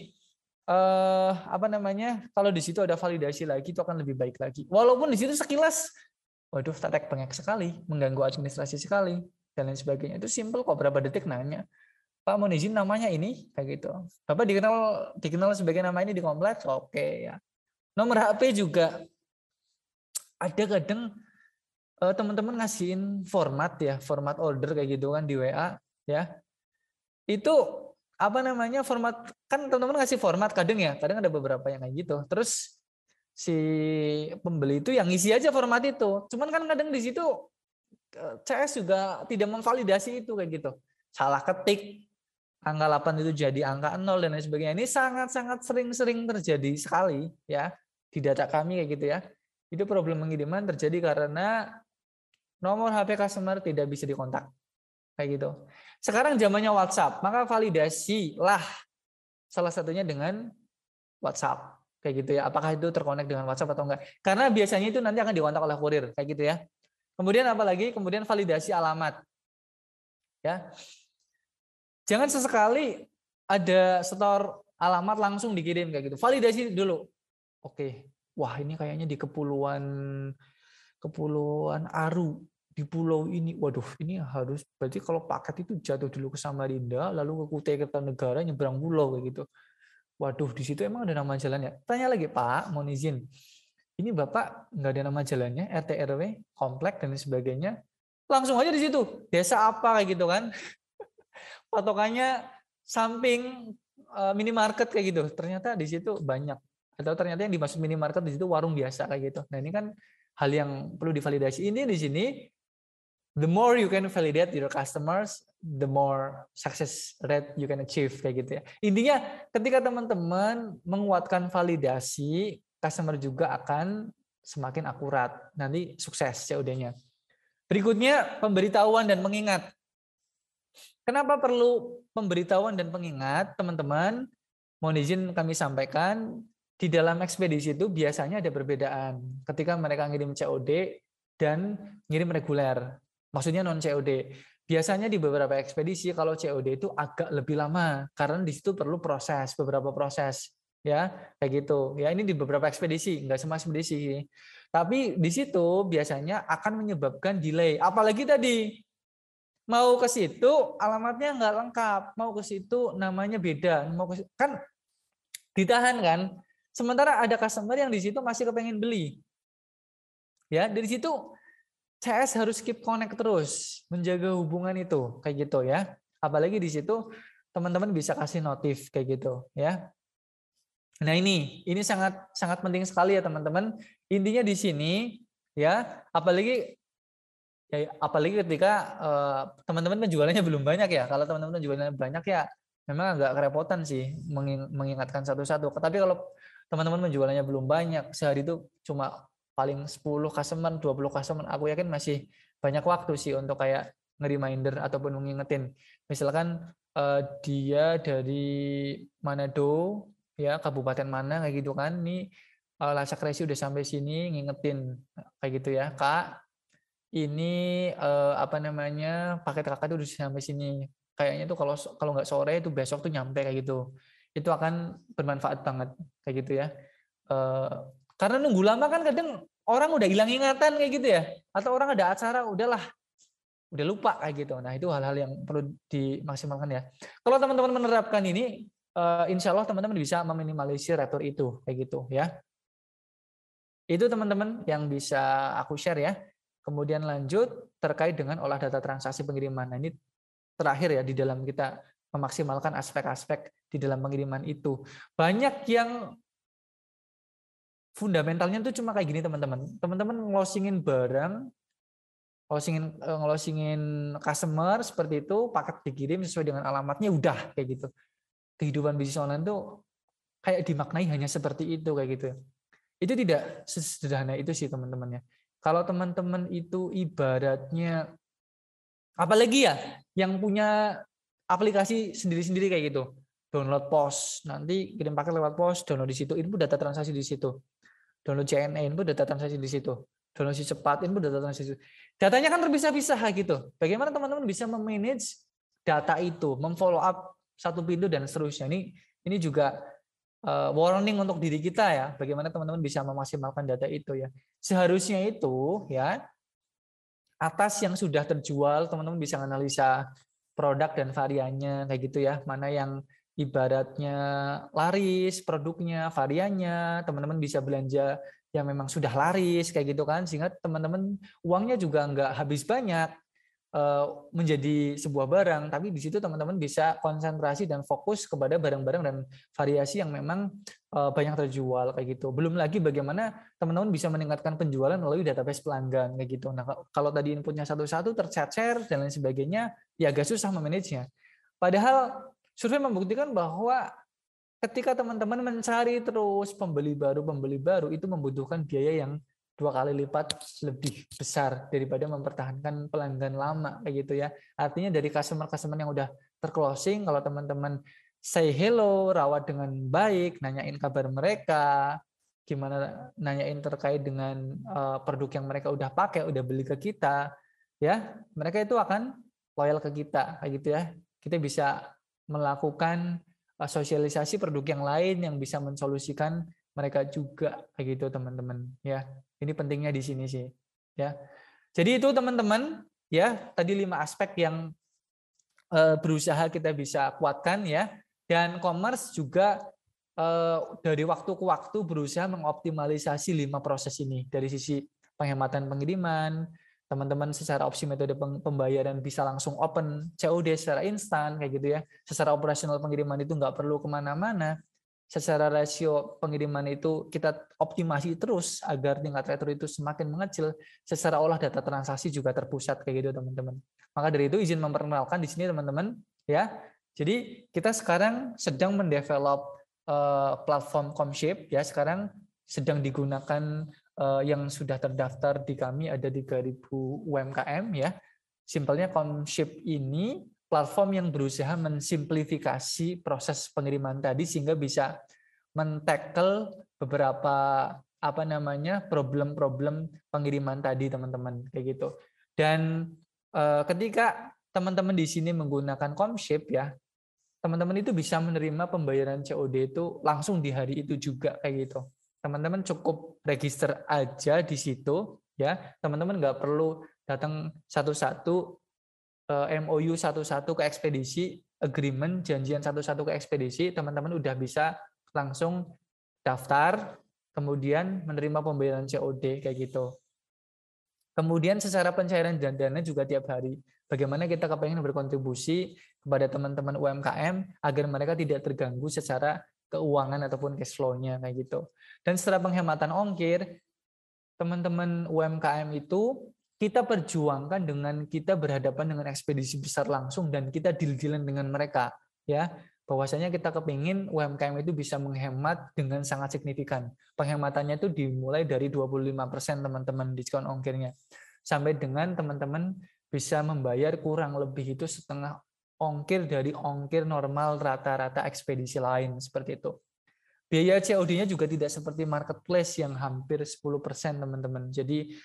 kalau di situ ada validasi lagi itu akan lebih baik lagi. Walaupun di situ sekilas, waduh tetek bengek sekali, mengganggu administrasi sekali dan lain sebagainya. Itu simple kok berapa detik nanya. Pak mau izin namanya ini kayak gitu. Bapak dikenal sebagai nama ini di kompleks, oke ya. Nomor HP juga. Ada kadang teman-teman ngasihin format order kayak gitu kan di WA ya. Itu format kan teman-teman ngasih format kadang ada beberapa yang kayak gitu. Terus si pembeli itu yang ngisi aja format itu. Cuman kan kadang di situ CS juga tidak memvalidasi itu kayak gitu. Salah ketik angka 8 itu jadi angka 0 dan lain sebagainya. Ini sangat-sangat sering terjadi sekali ya di data kami kayak gitu ya. Itu problem pengiriman terjadi karena nomor HP customer tidak bisa dikontak. Kayak gitu. Sekarang zamannya WhatsApp, maka validasilah salah satunya dengan WhatsApp. Kayak gitu ya. Apakah itu terkonek dengan WhatsApp atau enggak? Karena biasanya itu nanti akan dikontak oleh kurir, kayak gitu ya. Kemudian apalagi? Kemudian validasi alamat. Ya. Jangan sesekali ada setor alamat langsung dikirim kayak gitu. Validasi dulu. Oke. Wah, ini kayaknya di Kepulauan Aru di pulau ini. Waduh, ini harus berarti kalau paket itu jatuh dulu ke Samarinda, lalu ke Kutai Kertanegara nyebrang pulau kayak gitu. Waduh, di situ emang ada nama jalan ya? Tanya lagi, Pak, mohon izin. ini Bapak nggak ada nama jalannya, RT RW, komplek dan sebagainya. Langsung aja di situ, desa apa kayak gitu kan. Patokannya samping minimarket kayak gitu. Ternyata di situ banyak. Atau ternyata yang dimaksud minimarket di situ warung biasa kayak gitu. Nah, ini kan hal yang perlu divalidasi. Ini di sini the more you can validate your customers, the more success rate you can achieve kayak gitu ya. Intinya ketika teman-teman menguatkan validasi, customer juga akan semakin akurat. Nanti sukses COD-nya. Berikutnya pemberitahuan dan mengingat. Kenapa perlu pemberitahuan dan pengingat, teman-teman? Mohon izin kami sampaikan, di dalam ekspedisi itu biasanya ada perbedaan ketika mereka ngirim COD dan ngirim reguler. Maksudnya non COD. Biasanya di beberapa ekspedisi kalau COD itu agak lebih lama karena di situ perlu beberapa proses ya, kayak gitu. Ya, ini di beberapa ekspedisi, enggak semua ekspedisi. Tapi di situ biasanya akan menyebabkan delay. Apalagi tadi mau ke situ alamatnya nggak lengkap, mau ke situ namanya beda, kan ditahan kan. Sementara ada customer yang di situ masih kepengen beli. Ya, dari situ CS harus keep connect terus, menjaga hubungan itu kayak gitu ya. Apalagi di situ teman-teman bisa kasih notif kayak gitu ya. Nah, ini sangat sangat penting sekali ya teman-teman. Intinya di sini ya, apalagi ketika teman-teman penjualannya belum banyak ya. Kalau teman-teman penjualannya banyak ya memang agak kerepotan sih mengingatkan satu-satu. Tapi kalau teman-teman penjualannya belum banyak, sehari itu cuma paling 10 customer, 20 customer, aku yakin masih banyak waktu sih untuk kayak nge-reminder ataupun mengingetin. Misalkan dia dari Manado ya, kabupaten mana kayak gitu kan, nih Lacak Resi udah sampai sini, ngingetin kayak gitu ya, Kak, ini paket kakak tuh udah sampai sini. Kayaknya tuh kalau nggak sore itu besok tuh nyampe kayak gitu. Itu akan bermanfaat banget kayak gitu ya. Karena nunggu lama kan kadang orang udah hilang ingatan kayak gitu ya. Atau orang ada acara udah lupa kayak gitu. Nah, itu hal-hal yang perlu dimaksimalkan ya. Kalau teman-teman menerapkan ini, insya Allah teman-teman bisa meminimalisir retur itu kayak gitu ya. Itu teman-teman yang bisa aku share ya. Kemudian lanjut terkait dengan olah data transaksi pengiriman. Nah, ini terakhir ya di dalam kita memaksimalkan aspek-aspek di dalam pengiriman itu. Banyak yang fundamentalnya itu cuma kayak gini teman-teman. Teman-teman ngelosingin barang, ngelosingin customer seperti itu, paket dikirim sesuai dengan alamatnya, udah kayak gitu. Kehidupan bisnis online tuh kayak dimaknai hanya seperti itu kayak gitu. Itu tidak sesederhana itu sih teman-teman ya. Kalau teman-teman itu ibaratnya, apalagi ya yang punya aplikasi sendiri-sendiri kayak gitu, download POS, nanti kirim paket lewat POS, download di situ, input data transaksi di situ, download CNE, input data transaksi di situ, download si cepat, input data transaksi di situ. Datanya kan terpisah-pisah gitu. Bagaimana teman-teman bisa memanage data itu, memfollow up satu pintu dan seterusnya. Ini juga warning untuk diri kita ya, bagaimana teman-teman bisa memaksimalkan data itu ya. Seharusnya itu ya, atas yang sudah terjual, teman-teman bisa analisa produk dan variannya kayak gitu ya, mana yang ibaratnya laris produknya, variannya, teman-teman bisa belanja yang memang sudah laris kayak gitu kan, sehingga teman-teman uangnya juga nggak habis banyak menjadi sebuah barang, tapi di situ teman-teman bisa konsentrasi dan fokus kepada barang-barang dan variasi yang memang banyak terjual kayak gitu. Belum lagi bagaimana teman-teman bisa meningkatkan penjualan melalui database pelanggan kayak gitu. Nah, kalau tadi inputnya satu-satu tercecer dan lain sebagainya, ya agak susah memanagenya. Padahal survei membuktikan bahwa ketika teman-teman mencari terus pembeli baru itu membutuhkan biaya yang 2 kali lipat lebih besar daripada mempertahankan pelanggan lama kayak gitu ya. Artinya dari customer yang udah terclosing, kalau teman-teman say hello, rawat dengan baik, nanyain kabar mereka, gimana nanyain terkait dengan produk yang mereka udah pakai, udah beli ke kita, ya mereka itu akan loyal ke kita kayak gitu ya. Kita bisa melakukan sosialisasi produk yang lain yang bisa mensolusikan mereka juga kayak gitu teman-teman ya. Ini pentingnya di sini sih ya. Jadi itu teman-teman ya, tadi 5 aspek yang berusaha kita bisa kuatkan ya. Dan commerce juga dari waktu ke waktu berusaha mengoptimalisasi 5 proses ini. Dari sisi penghematan pengiriman, teman-teman secara opsi metode pembayaran bisa langsung open COD secara instan kayak gitu ya. Secara operasional pengiriman itu nggak perlu kemana-mana. Secara rasio pengiriman itu kita optimasi terus agar tingkat retur itu semakin mengecil. Secara olah data transaksi juga terpusat kayak gitu teman-teman. Maka dari itu izin memperkenalkan di sini teman-teman ya. Jadi kita sekarang sedang mendevelop platform Comship ya, sekarang sedang digunakan yang sudah terdaftar di kami ada 3.000 UMKM ya. Simpelnya Comship ini platform yang berusaha mensimplifikasi proses pengiriman tadi sehingga bisa men-tackle beberapa problem-problem pengiriman tadi teman-teman kayak gitu. Dan ketika teman-teman di sini menggunakan Comship ya, teman-teman itu bisa menerima pembayaran COD itu langsung di hari itu juga kayak gitu. Teman-teman cukup register aja di situ ya. Teman-teman nggak perlu datang satu-satu MOU satu-satu ke ekspedisi, agreement janjian satu-satu ke ekspedisi, teman-teman udah bisa langsung daftar, kemudian menerima pembayaran COD kayak gitu. Kemudian secara pencairan dana juga tiap hari. Bagaimana kita kepengen berkontribusi kepada teman-teman UMKM agar mereka tidak terganggu secara keuangan ataupun cash flow-nya kayak gitu. Dan secara penghematan ongkir, teman-teman UMKM itu kita perjuangkan dengan kita berhadapan dengan ekspedisi besar langsung dan kita deal-dealan dengan mereka ya, bahwasanya kita kepingin UMKM itu bisa menghemat dengan sangat signifikan. Penghematannya itu dimulai dari 25% teman-teman diskon ongkirnya sampai dengan teman-teman bisa membayar kurang lebih itu setengah ongkir dari ongkir normal rata-rata ekspedisi lain seperti itu. Biaya COD-nya juga tidak seperti marketplace yang hampir 10% teman-teman. Jadi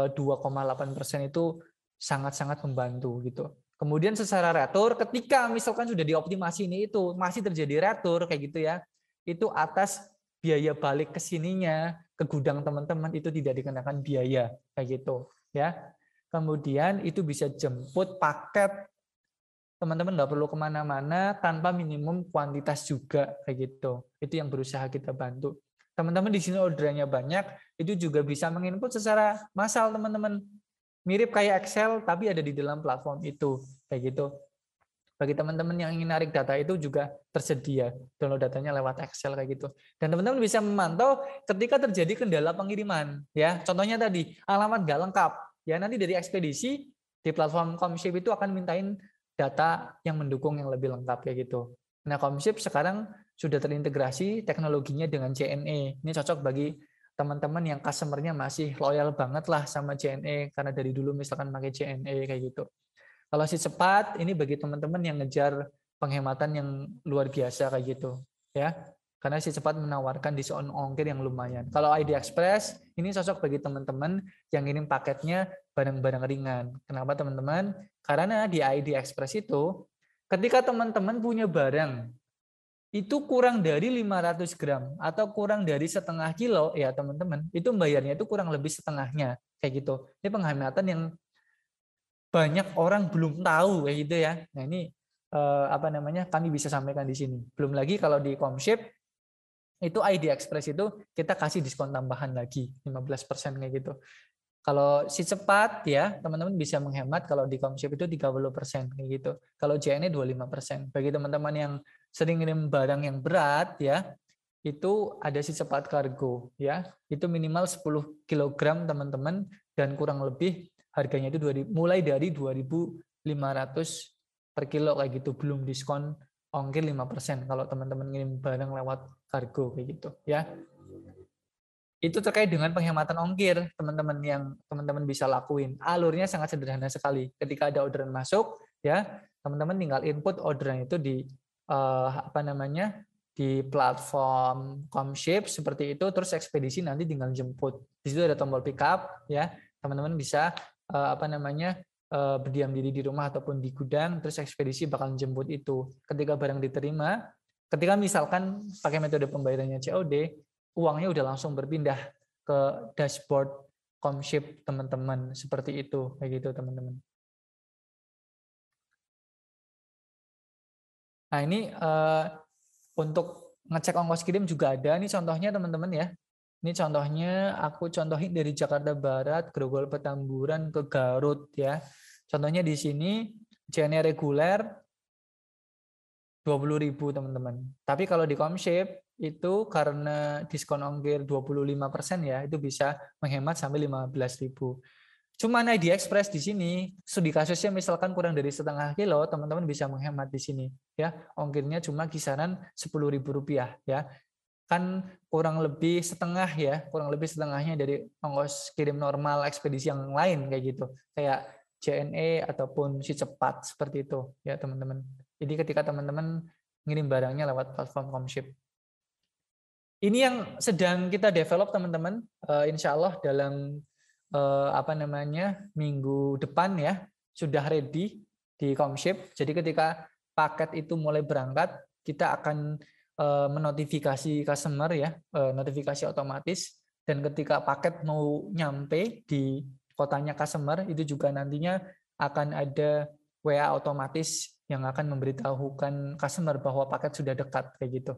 2,8% itu sangat-sangat membantu gitu. Kemudian secara retur, ketika misalkan sudah dioptimasi ini itu masih terjadi retur kayak gitu ya, itu atas biaya balik ke sininya ke gudang teman-teman itu tidak dikenakan biaya kayak gitu ya. Kemudian itu bisa jemput paket, teman-teman nggak perlu kemana-mana tanpa minimum kuantitas juga kayak gitu. Itu yang berusaha kita bantu. Teman-teman di sini orderannya banyak, itu juga bisa menginput secara massal teman-teman. Mirip kayak Excel tapi ada di dalam platform itu kayak gitu. Bagi teman-teman yang ingin narik data itu juga tersedia, download datanya lewat Excel kayak gitu. Dan teman-teman bisa memantau ketika terjadi kendala pengiriman ya. Contohnya tadi alamat nggak lengkap ya, nanti dari ekspedisi di platform Comship itu akan mintain data yang mendukung yang lebih lengkap kayak gitu. Nah, Comship sekarang sudah terintegrasi teknologinya dengan JNE. Ini cocok bagi teman-teman yang customer-nya masih loyal banget lah sama JNE karena dari dulu misalkan pakai JNE kayak gitu. Kalau si cepat ini bagi teman-teman yang ngejar penghematan yang luar biasa kayak gitu ya. Karena si cepat menawarkan diskon ongkir yang lumayan. Kalau ID Express ini cocok bagi teman-teman yang ngirim paketnya barang-barang ringan. Kenapa teman-teman? Karena di ID Express itu ketika teman-teman punya barang itu kurang dari 500 gram atau kurang dari setengah kilo ya teman-teman, itu bayarnya itu kurang lebih setengahnya kayak gitu. Ini penghematan yang banyak orang belum tahu kayak gitu ya. Nah ini kami bisa sampaikan di sini. Belum lagi kalau di Comship itu ID Express itu kita kasih diskon tambahan lagi 15% kayak gitu. Kalau si cepat ya teman-teman bisa menghemat kalau di Comship itu 30% kayak gitu. Kalau JNE 25%. Bagi teman-teman yang sering ngirim barang yang berat ya, itu ada si cepat kargo ya. Itu minimal 10 kg teman-teman dan kurang lebih harganya itu mulai dari 2.500 per kilo kayak gitu, belum diskon ongkir 5% kalau teman-teman ngirim barang lewat kargo kayak gitu ya. Itu terkait dengan penghematan ongkir teman-teman yang teman-teman bisa lakuin. Alurnya sangat sederhana sekali. Ketika ada orderan masuk ya, teman-teman tinggal input orderan itu di di platform Comship seperti itu, terus ekspedisi nanti tinggal jemput. Di situ ada tombol pick up ya. Teman-teman bisa berdiam diri di rumah ataupun di gudang, terus ekspedisi bakal jemput itu. Ketika barang diterima, ketika misalkan pakai metode pembayarannya COD, uangnya udah langsung berpindah ke dashboard Comship teman-teman, seperti itu kayak gitu teman-teman. Nah ini untuk ngecek ongkos kirim juga ada. Ini contohnya teman-teman ya. Ini contohnya aku contohin dari Jakarta Barat, Grogol Petamburan ke Garut ya. Contohnya di sini JNE reguler 20.000 teman-teman. Tapi kalau di Comship itu karena diskon ongkir 25% ya, itu bisa menghemat sampai 15.000. Cuma ID Express di sini, studi kasusnya misalkan kurang dari setengah kilo, teman-teman bisa menghemat di sini ya. Ongkirnya cuma kisaran Rp10.000 ya. Kan kurang lebih setengah ya, kurang lebih setengahnya dari ongkos kirim normal ekspedisi yang lain kayak gitu. Kayak JNE ataupun si cepat seperti itu ya teman-teman. Jadi ketika teman-teman ngirim barangnya lewat platform Comship. Ini yang sedang kita develop teman-teman. Insya Allah dalam minggu depan ya sudah ready di Comship. Jadi ketika paket itu mulai berangkat, kita akan menotifikasi customer ya, notifikasi otomatis. Dan ketika paket mau nyampe di kotanya customer, itu juga nantinya akan ada WA otomatis yang akan memberitahukan customer bahwa paket sudah dekat kayak gitu.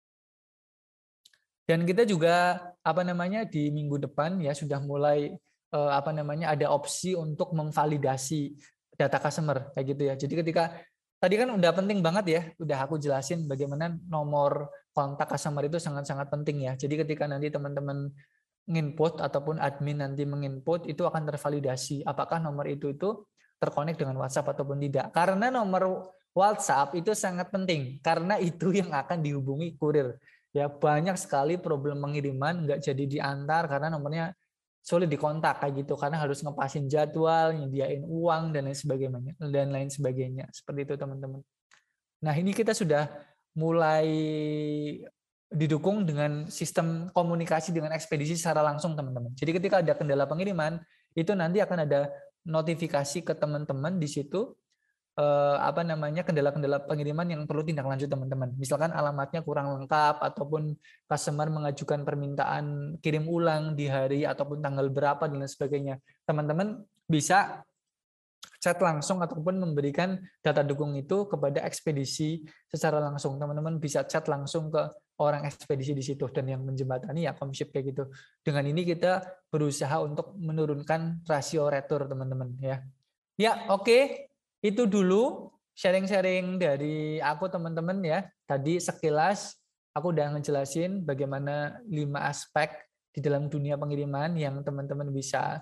Dan kita juga di minggu depan ya sudah mulai ada opsi untuk memvalidasi data customer kayak gitu ya. Jadi ketika tadi kan udah penting banget ya, udah aku jelasin bagaimana nomor kontak customer itu sangat-sangat penting ya. Jadi ketika nanti teman-teman nginput ataupun admin nanti menginput, itu akan tervalidasi apakah nomor itu terkonek dengan WhatsApp ataupun tidak. Karena nomor WhatsApp itu sangat penting karena itu yang akan dihubungi kurir. Ya banyak sekali problem pengiriman nggak jadi diantar karena nomornya sulit dikontak kayak gitu, karena harus ngepasin jadwal, nyediain uang dan lain sebagainya seperti itu teman-teman. Nah ini kita sudah mulai didukung dengan sistem komunikasi dengan ekspedisi secara langsung teman-teman. Jadi ketika ada kendala pengiriman itu nanti akan ada notifikasi ke teman-teman di situ kendala-kendala pengiriman yang perlu tindak lanjut teman-teman. Misalkan alamatnya kurang lengkap ataupun customer mengajukan permintaan kirim ulang di hari ataupun tanggal berapa dan lain sebagainya. Teman-teman bisa chat langsung ataupun memberikan data dukung itu kepada ekspedisi secara langsung. Teman-teman bisa chat langsung ke orang ekspedisi di situ dan yang menjembatani ya Comship kayak gitu. Dengan ini kita berusaha untuk menurunkan rasio retur teman-teman ya. Ya, oke. Itu dulu sharing-sharing dari aku teman-teman ya. Tadi sekilas aku udah ngejelasin bagaimana 5 aspek di dalam dunia pengiriman yang teman-teman bisa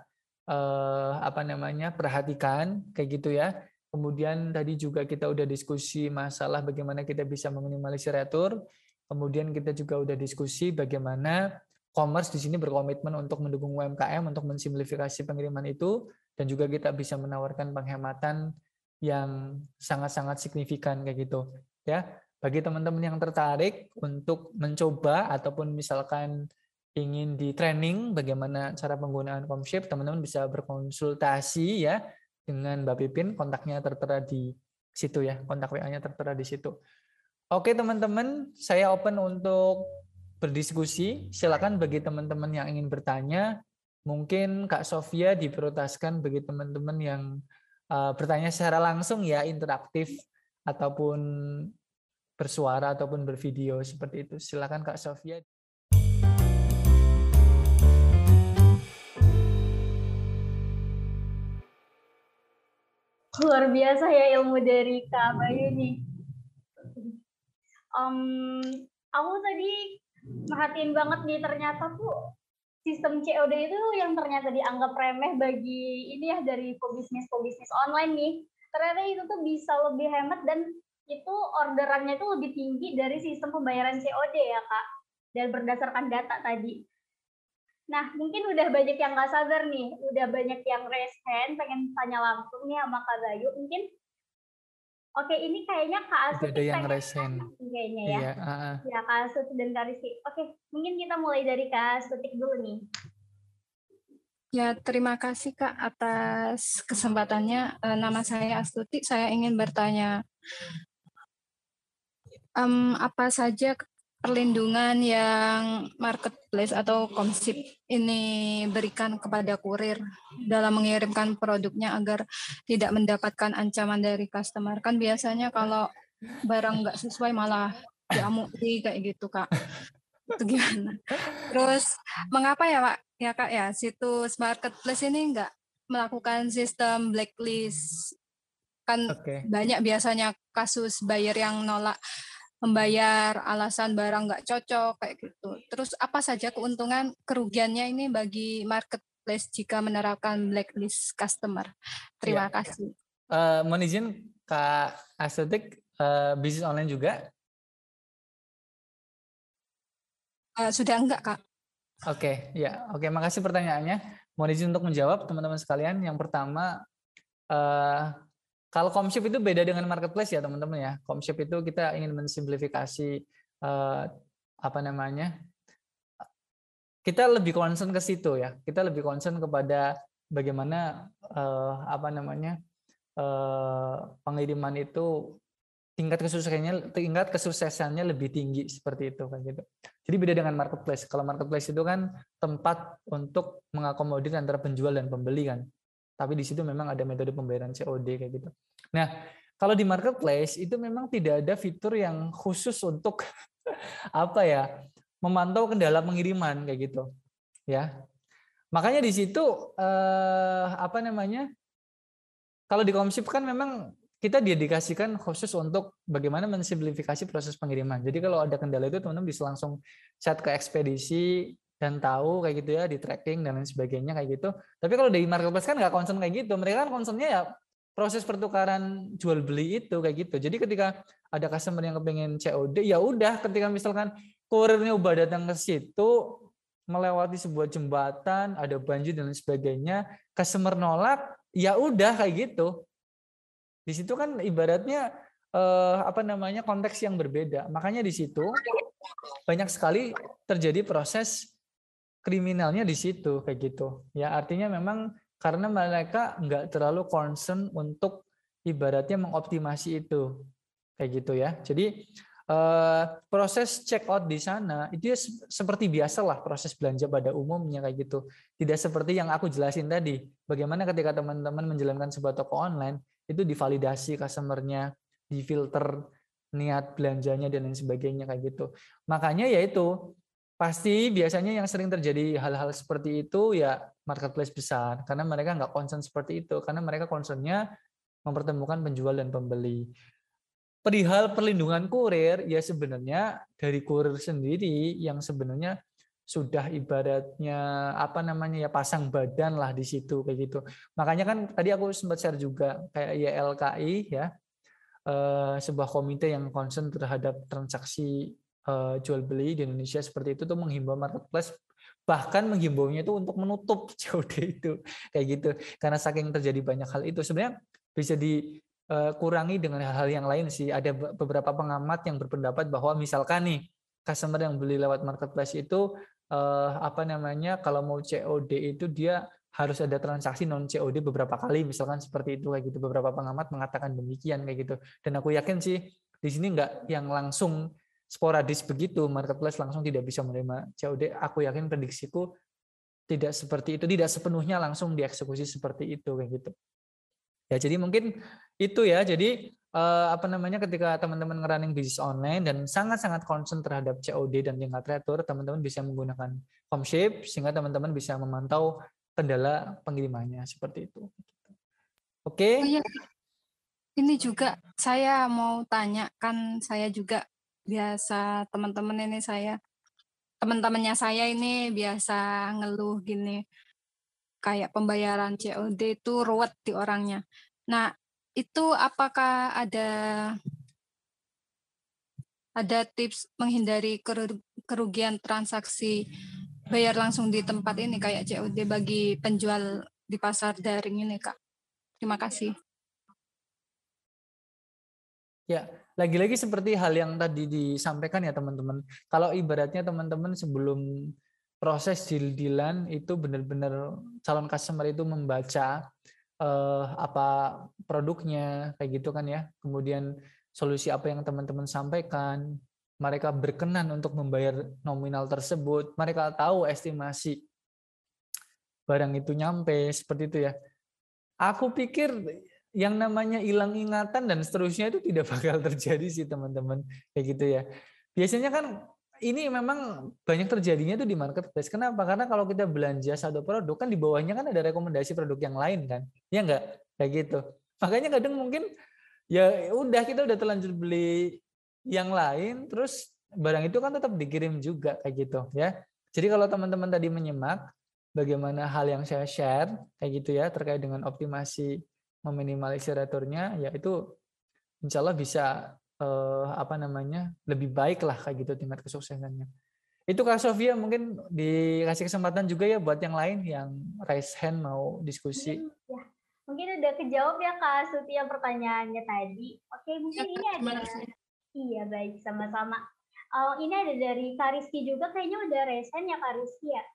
perhatikan kayak gitu ya. Kemudian tadi juga kita udah diskusi masalah bagaimana kita bisa meminimalisir retur. Kemudian kita juga udah diskusi bagaimana commerce di sini berkomitmen untuk mendukung UMKM untuk mensimplifikasi pengiriman itu, dan juga kita bisa menawarkan penghematan yang sangat-sangat signifikan kayak gitu ya. Bagi teman-teman yang tertarik untuk mencoba ataupun misalkan ingin di training bagaimana cara penggunaan Comship, teman-teman bisa berkonsultasi ya dengan Mbak Pipin, kontaknya tertera di situ ya, kontak WA-nya tertera di situ. Oke teman-teman, saya open untuk berdiskusi. Silakan bagi teman-teman yang ingin bertanya, mungkin Kak Sofia diprioritaskan bagi teman-teman yang bertanya secara langsung ya, interaktif ataupun bersuara ataupun bervideo seperti itu. Silakan Kak Sofia. Luar biasa ya ilmu dari Kak Bayu nih. Aku tadi merhatiin banget nih, ternyata tuh sistem COD itu yang ternyata dianggap remeh bagi ini ya dari pebisnis online nih. Ternyata itu tuh bisa lebih hemat dan itu orderannya itu lebih tinggi dari sistem pembayaran COD ya Kak. Dan berdasarkan data tadi. Nah, mungkin udah banyak yang nggak sadar nih, udah banyak yang raise hand, pengen tanya langsung nih sama Kak Bayu. Mungkin, oke ini kayaknya Kak Astuti ada yang raise hand kayaknya ya. Iya, ya Kak Astuti dan Kak Rizky. Oke, mungkin kita mulai dari Kak Astuti dulu nih. Ya, terima kasih Kak atas kesempatannya. Nama saya Astuti, saya ingin bertanya, apa saja perlindungan yang marketplace atau Comship ini berikan kepada kurir dalam mengirimkan produknya agar tidak mendapatkan ancaman dari customer? Kan biasanya kalau barang nggak sesuai malah diamui kayak gitu Kak. Itu gimana? Terus mengapa ya Pak ya Kak ya situs marketplace ini nggak melakukan sistem blacklist? Kan Oke. banyak biasanya kasus buyer yang nolak membayar alasan barang nggak cocok kayak gitu. Terus apa saja keuntungan kerugiannya ini bagi marketplace jika menerapkan blacklist customer? Terima Ya. kasih. Mohon izin Kak Astetik, bisnis online juga? Sudah enggak Kak? Oke, ya. Oke, makasih pertanyaannya. Mohon izin untuk menjawab teman-teman sekalian. Yang pertama, kalau Comship itu beda dengan marketplace ya teman-teman ya. Comship itu kita ingin mensimplifikasi apa namanya? Kita lebih concern ke situ ya. Kita lebih concern kepada bagaimana apa namanya? Pengiriman itu tingkat kesuksesannya lebih tinggi seperti itu kan gitu. Jadi beda dengan marketplace. Kalau marketplace itu kan tempat untuk mengakomodir antara penjual dan pembeli kan. Tapi di situ memang ada metode pembayaran COD kayak gitu. Nah, kalau di marketplace itu memang tidak ada fitur yang khusus untuk apa ya? Memantau kendala pengiriman kayak gitu. Ya. Makanya di situ apa namanya? Kalau di Comship kan memang kita dedikasikan khusus untuk bagaimana mensimplifikasi proses pengiriman. Jadi kalau ada kendala itu teman-teman bisa langsung chat ke ekspedisi dan tahu kayak gitu ya, di tracking dan lain sebagainya kayak gitu. Tapi kalau di marketplace kan nggak concern kayak gitu. Mereka kan concernnya ya proses pertukaran jual beli itu kayak gitu. Jadi ketika ada customer yang kepengen COD, ya udah ketika misalkan kurirnya udah datang ke situ melewati sebuah jembatan, ada banjir dan lain sebagainya, customer nolak, ya udah kayak gitu. Di situ kan ibaratnya apa namanya konteks yang berbeda. Makanya di situ banyak sekali terjadi proses kriminalnya di situ kayak gitu. Ya artinya memang karena mereka nggak terlalu concern untuk ibaratnya mengoptimasi itu kayak gitu ya. Jadi proses check out di sana itu ya seperti biasalah proses belanja pada umumnya kayak gitu. Tidak seperti yang aku jelasin tadi. Bagaimana ketika teman-teman menjalankan sebuah toko online itu divalidasi customer-nya, difilter niat belanjanya dan lain sebagainya kayak gitu. Makanya yaitu pasti biasanya yang sering terjadi hal-hal seperti itu ya marketplace besar karena mereka nggak concern seperti itu karena mereka concernnya mempertemukan penjual dan pembeli. Perihal perlindungan kurir ya sebenarnya dari kurir sendiri yang sebenarnya sudah ibaratnya apa namanya ya pasang badan lah di situ kayak gitu. Makanya kan tadi aku sempat share juga kayak YLKI ya sebuah komite yang concern terhadap transaksi jual beli di Indonesia seperti itu tuh menghimbau marketplace bahkan menghimbaunya itu untuk menutup COD itu kayak gitu karena saking terjadi banyak hal itu sebenarnya bisa dikurangi dengan hal-hal yang lain sih. Ada beberapa pengamat yang berpendapat bahwa misalkan nih customer yang beli lewat marketplace itu apa namanya kalau mau COD itu dia harus ada transaksi non COD beberapa kali misalkan seperti itu kayak gitu. Beberapa pengamat mengatakan demikian kayak gitu. Dan aku yakin sih di sini nggak yang langsung sporadis begitu marketplace langsung tidak bisa menerima COD. Aku yakin prediksiku tidak seperti itu, tidak sepenuhnya langsung dieksekusi seperti itu kayak gitu. Ya jadi mungkin itu ya. Jadi apa namanya ketika teman-teman ngerunning bisnis online dan sangat-sangat concern terhadap COD dan tingkat retur, teman-teman bisa menggunakan Comship sehingga teman-teman bisa memantau kendala pengirimannya seperti itu. Oke. Oh iya, ini juga saya mau tanya kan saya juga biasa teman-temannya saya ini biasa ngeluh gini kayak pembayaran COD itu ruwet di orangnya. Nah, itu apakah ada tips menghindari kerugian transaksi bayar langsung di tempat ini kayak COD bagi penjual di pasar daring ini, Kak? Terima kasih. Ya, lagi-lagi seperti hal yang tadi disampaikan ya teman-teman. Kalau ibaratnya teman-teman sebelum proses deal-dealan itu benar-benar calon customer itu membaca apa produknya kayak gitu kan ya. Kemudian solusi apa yang teman-teman sampaikan, mereka berkenan untuk membayar nominal tersebut, mereka tahu estimasi barang itu nyampe seperti itu ya. Aku pikir yang namanya hilang ingatan dan seterusnya itu tidak bakal terjadi sih teman-teman kayak gitu ya. biasanya kan ini memang banyak terjadinya tuh di marketplace. Kenapa? Karena kalau kita belanja satu produk kan di bawahnya kan ada rekomendasi produk yang lain kan. Ya enggak? Kayak gitu. Makanya kadang mungkin ya udah kita udah terlanjur beli yang lain terus barang itu kan tetap dikirim juga kayak gitu ya. Jadi kalau teman-teman tadi menyimak bagaimana hal yang saya share kayak gitu ya terkait dengan optimasi meminimalisir returnya ya itu insya Allah bisa lebih baik lah kayak gitu tingkat kesuksesannya. Itu Kak Sofia mungkin dikasih kesempatan juga ya buat yang lain yang raise hand mau diskusi. Mungkin udah kejawab ya Kak Sutia pertanyaannya tadi. Oke, mungkin ini ada. Iya, baik, sama-sama. Ini ada dari Kak Rizky juga, kayaknya udah raise hand ya Kak Rizky ya?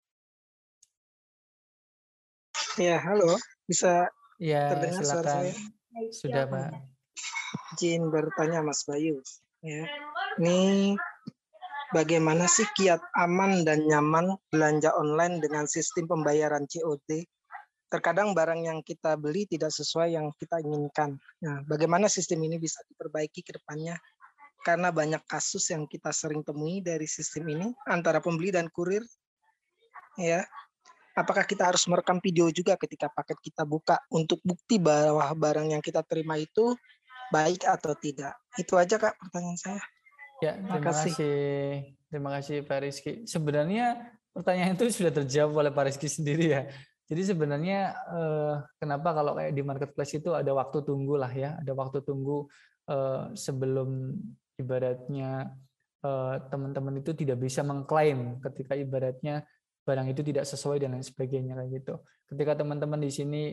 Ya, halo. Bisa terdengar suara saya? Baik, Sudah, Pak. Izin bertanya Mas Bayu. Ya. Ini bagaimana sih kiat aman dan nyaman belanja online dengan sistem pembayaran COD? Terkadang barang yang kita beli tidak sesuai yang kita inginkan. Nah, bagaimana sistem ini bisa diperbaiki ke depannya? Karena banyak kasus yang kita sering temui dari sistem ini antara pembeli dan kurir. Ya. Apakah kita harus merekam video juga ketika paket kita buka untuk bukti bahwa barang yang kita terima itu baik atau tidak? Itu aja Kak pertanyaan saya. Ya, terima kasih Pak Rizky. Sebenarnya pertanyaan itu sudah terjawab oleh Pak Rizky sendiri ya. Jadi sebenarnya kenapa kalau kayak di marketplace itu ada waktu tunggu lah ya, ada waktu tunggu sebelum ibaratnya teman-teman itu tidak bisa mengklaim ketika ibaratnya barang itu tidak sesuai dan lain sebagainya kayak gitu. Ketika teman-teman di sini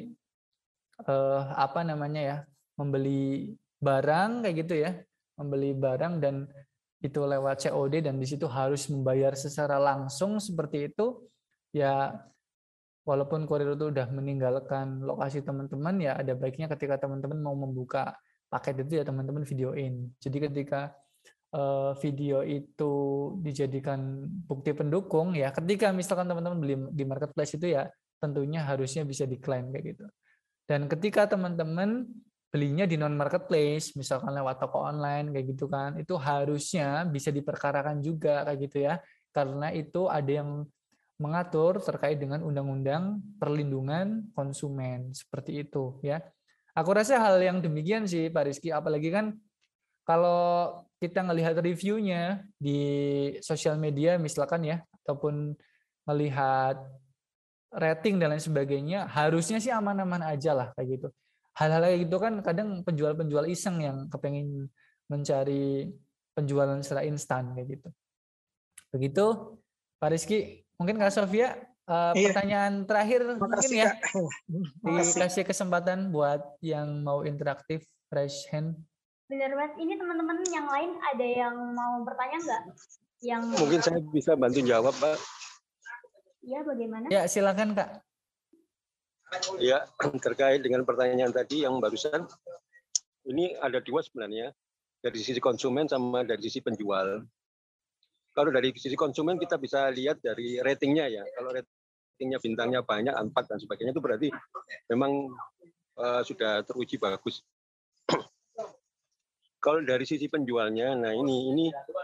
membeli barang kayak gitu ya, membeli barang dan itu lewat COD dan di situ harus membayar secara langsung seperti itu, ya walaupun kurir itu udah meninggalkan lokasi teman-teman ya ada baiknya ketika teman-teman mau membuka paket itu ya teman-teman videoin. Jadi ketika video itu dijadikan bukti pendukung ya ketika misalkan teman-teman beli di marketplace itu ya tentunya harusnya bisa diklaim kayak gitu. Dan ketika teman-teman belinya di non marketplace misalkan lewat toko online kayak gitu kan itu harusnya bisa diperkarakan juga kayak gitu ya karena itu ada yang mengatur terkait dengan undang-undang perlindungan konsumen seperti itu ya. Aku rasa hal yang demikian sih Pak Rizky apalagi kan kalau kita ngelihat reviewnya di sosial media misalkan ya, ataupun melihat rating dan lain sebagainya, harusnya sih aman-aman aja lah kayak gitu. Hal-hal kayak gitu kan kadang penjual-penjual iseng yang kepengen mencari penjualan secara instan kayak gitu. Begitu, Pak Rizky. Mungkin Kak Sofia, pertanyaan terakhir mungkin ya. Dikasih kesempatan buat yang mau interaktif, raise hand. Benar Mas, ini teman-teman yang lain ada yang mau bertanya nggak? Mungkin saya bisa bantu jawab, Pak. Iya, bagaimana? Ya, silakan Kak. Ya, terkait dengan pertanyaan tadi yang barusan, ini ada dua sebenarnya, dari sisi konsumen sama dari sisi penjual. Kalau dari sisi konsumen kita bisa lihat dari ratingnya ya. Kalau ratingnya bintangnya banyak, 4 dan sebagainya itu berarti memang sudah teruji bagus. Kalau dari sisi penjualnya, nah ini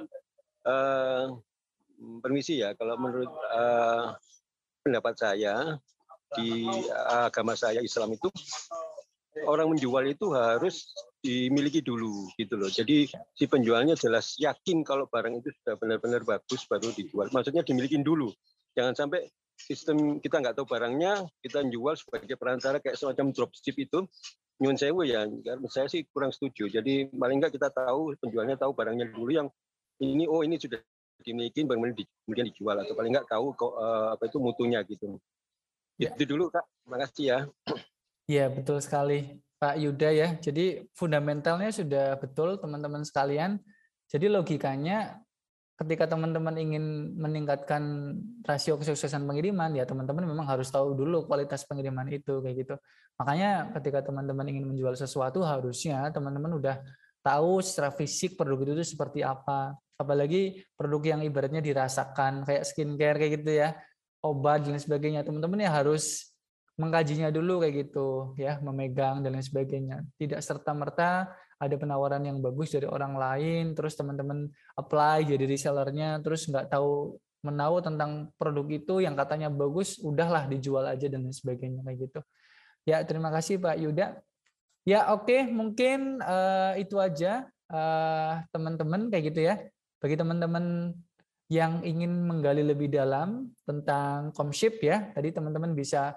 permisi ya, kalau menurut pendapat saya di agama saya Islam itu orang menjual itu harus dimiliki dulu gitu loh. Jadi si penjualnya jelas yakin kalau barang itu sudah benar-benar bagus baru dijual. Maksudnya dimiliki dulu. Jangan sampai sistem kita nggak tahu barangnya, kita jual sebagai perantara kayak semacam dropship itu. Nyun sewu ya, saya sih kurang setuju. Jadi paling nggak kita tahu penjualnya tahu barangnya dulu yang ini ini sudah dimiliki kemudian dijual atau paling nggak tahu mutunya gitu. Ya. Itu dulu Kak, terima kasih ya. Iya betul sekali Pak Yuda ya. Jadi fundamentalnya sudah betul teman-teman sekalian. Jadi logikanya ketika teman-teman ingin meningkatkan rasio kesuksesan pengiriman ya teman-teman memang harus tahu dulu kualitas pengiriman itu kayak gitu. Makanya ketika teman-teman ingin menjual sesuatu harusnya teman-teman udah tahu secara fisik produk itu seperti apa. Apalagi produk yang ibaratnya dirasakan kayak skincare kayak gitu ya, obat dan lain sebagainya. Teman-teman ya harus mengkajinya dulu kayak gitu ya, memegang dan lain sebagainya. Tidak serta-merta ada penawaran yang bagus dari orang lain, terus teman-teman apply jadi resellernya, terus nggak tahu menahu tentang produk itu yang katanya bagus, udahlah dijual aja dan sebagainya kayak gitu. Ya, terima kasih Pak Yuda. Ya, oke, mungkin itu aja teman-teman kayak gitu ya. Bagi teman-teman yang ingin menggali lebih dalam tentang Comship ya, tadi teman-teman bisa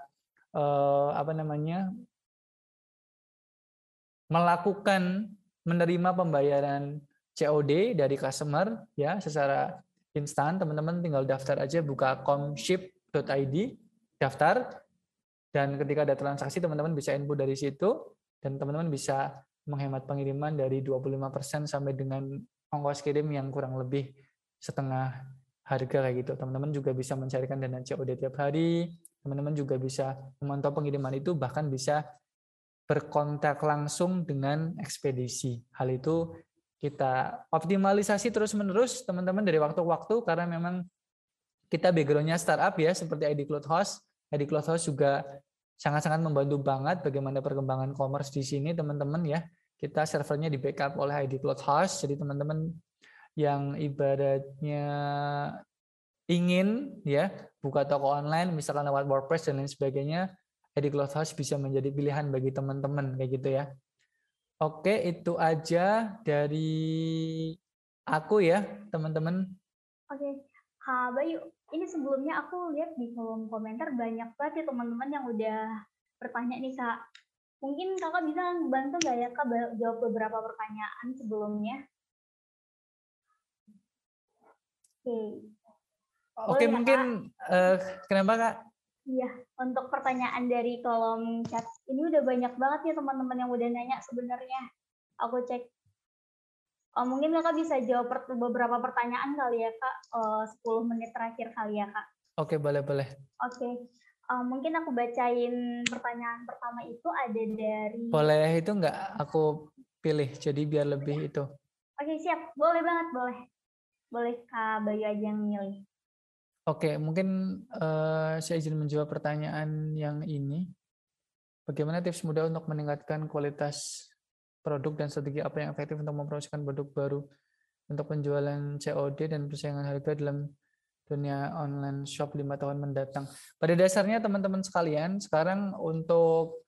melakukan menerima pembayaran COD dari customer ya secara instan. Teman-teman tinggal daftar aja, buka comship.id, daftar, dan ketika ada transaksi teman-teman bisa input dari situ, dan teman-teman bisa menghemat pengiriman dari 25% sampai dengan ongkos kirim yang kurang lebih setengah harga kayak gitu. Teman-teman juga bisa mencarikan dana COD tiap hari, teman-teman juga bisa memantau pengiriman itu, bahkan bisa berkontak langsung dengan ekspedisi. Hal itu kita optimalisasi terus-menerus teman-teman dari waktu ke waktu, karena memang kita background-nya startup ya, seperti ID Cloud Host. ID Cloud Host juga sangat-sangat membantu banget bagaimana perkembangan commerce di sini teman-teman ya. Kita servernya di backup oleh ID Cloud Host, jadi teman-teman yang ibaratnya ingin ya buka toko online misalkan lewat WordPress dan lain sebagainya, ID Cloud Host bisa menjadi pilihan bagi teman-teman kayak gitu ya. Oke, itu aja dari aku ya teman-teman. Oke, Kak Bayu, ini sebelumnya aku lihat di kolom komentar banyak banget ya teman-teman yang udah bertanya nih Kak. Mungkin Kakak bisa bantu nggak ya Kak jawab beberapa pertanyaan sebelumnya? Oke, Boleh ya, mungkin kenapa Kak? Iya, untuk pertanyaan dari kolom chat ini udah banyak banget ya teman-teman yang udah nanya sebenarnya. Aku cek. Mungkin Kakak bisa jawab beberapa pertanyaan kali ya Kak, 10 menit terakhir kali ya Kak. Oke, boleh. Oke, mungkin aku bacain pertanyaan pertama itu ada dari... Boleh itu nggak aku pilih, jadi biar lebih itu. Oke, siap. Boleh banget, boleh. Boleh Kak Bayu aja yang milih. Oke, mungkin saya izin menjawab pertanyaan yang ini. Bagaimana tips mudah untuk meningkatkan kualitas produk dan strategi apa yang efektif untuk mempromosikan produk baru untuk penjualan COD dan persaingan harga dalam dunia online shop 5 tahun mendatang. Pada dasarnya teman-teman sekalian, sekarang untuk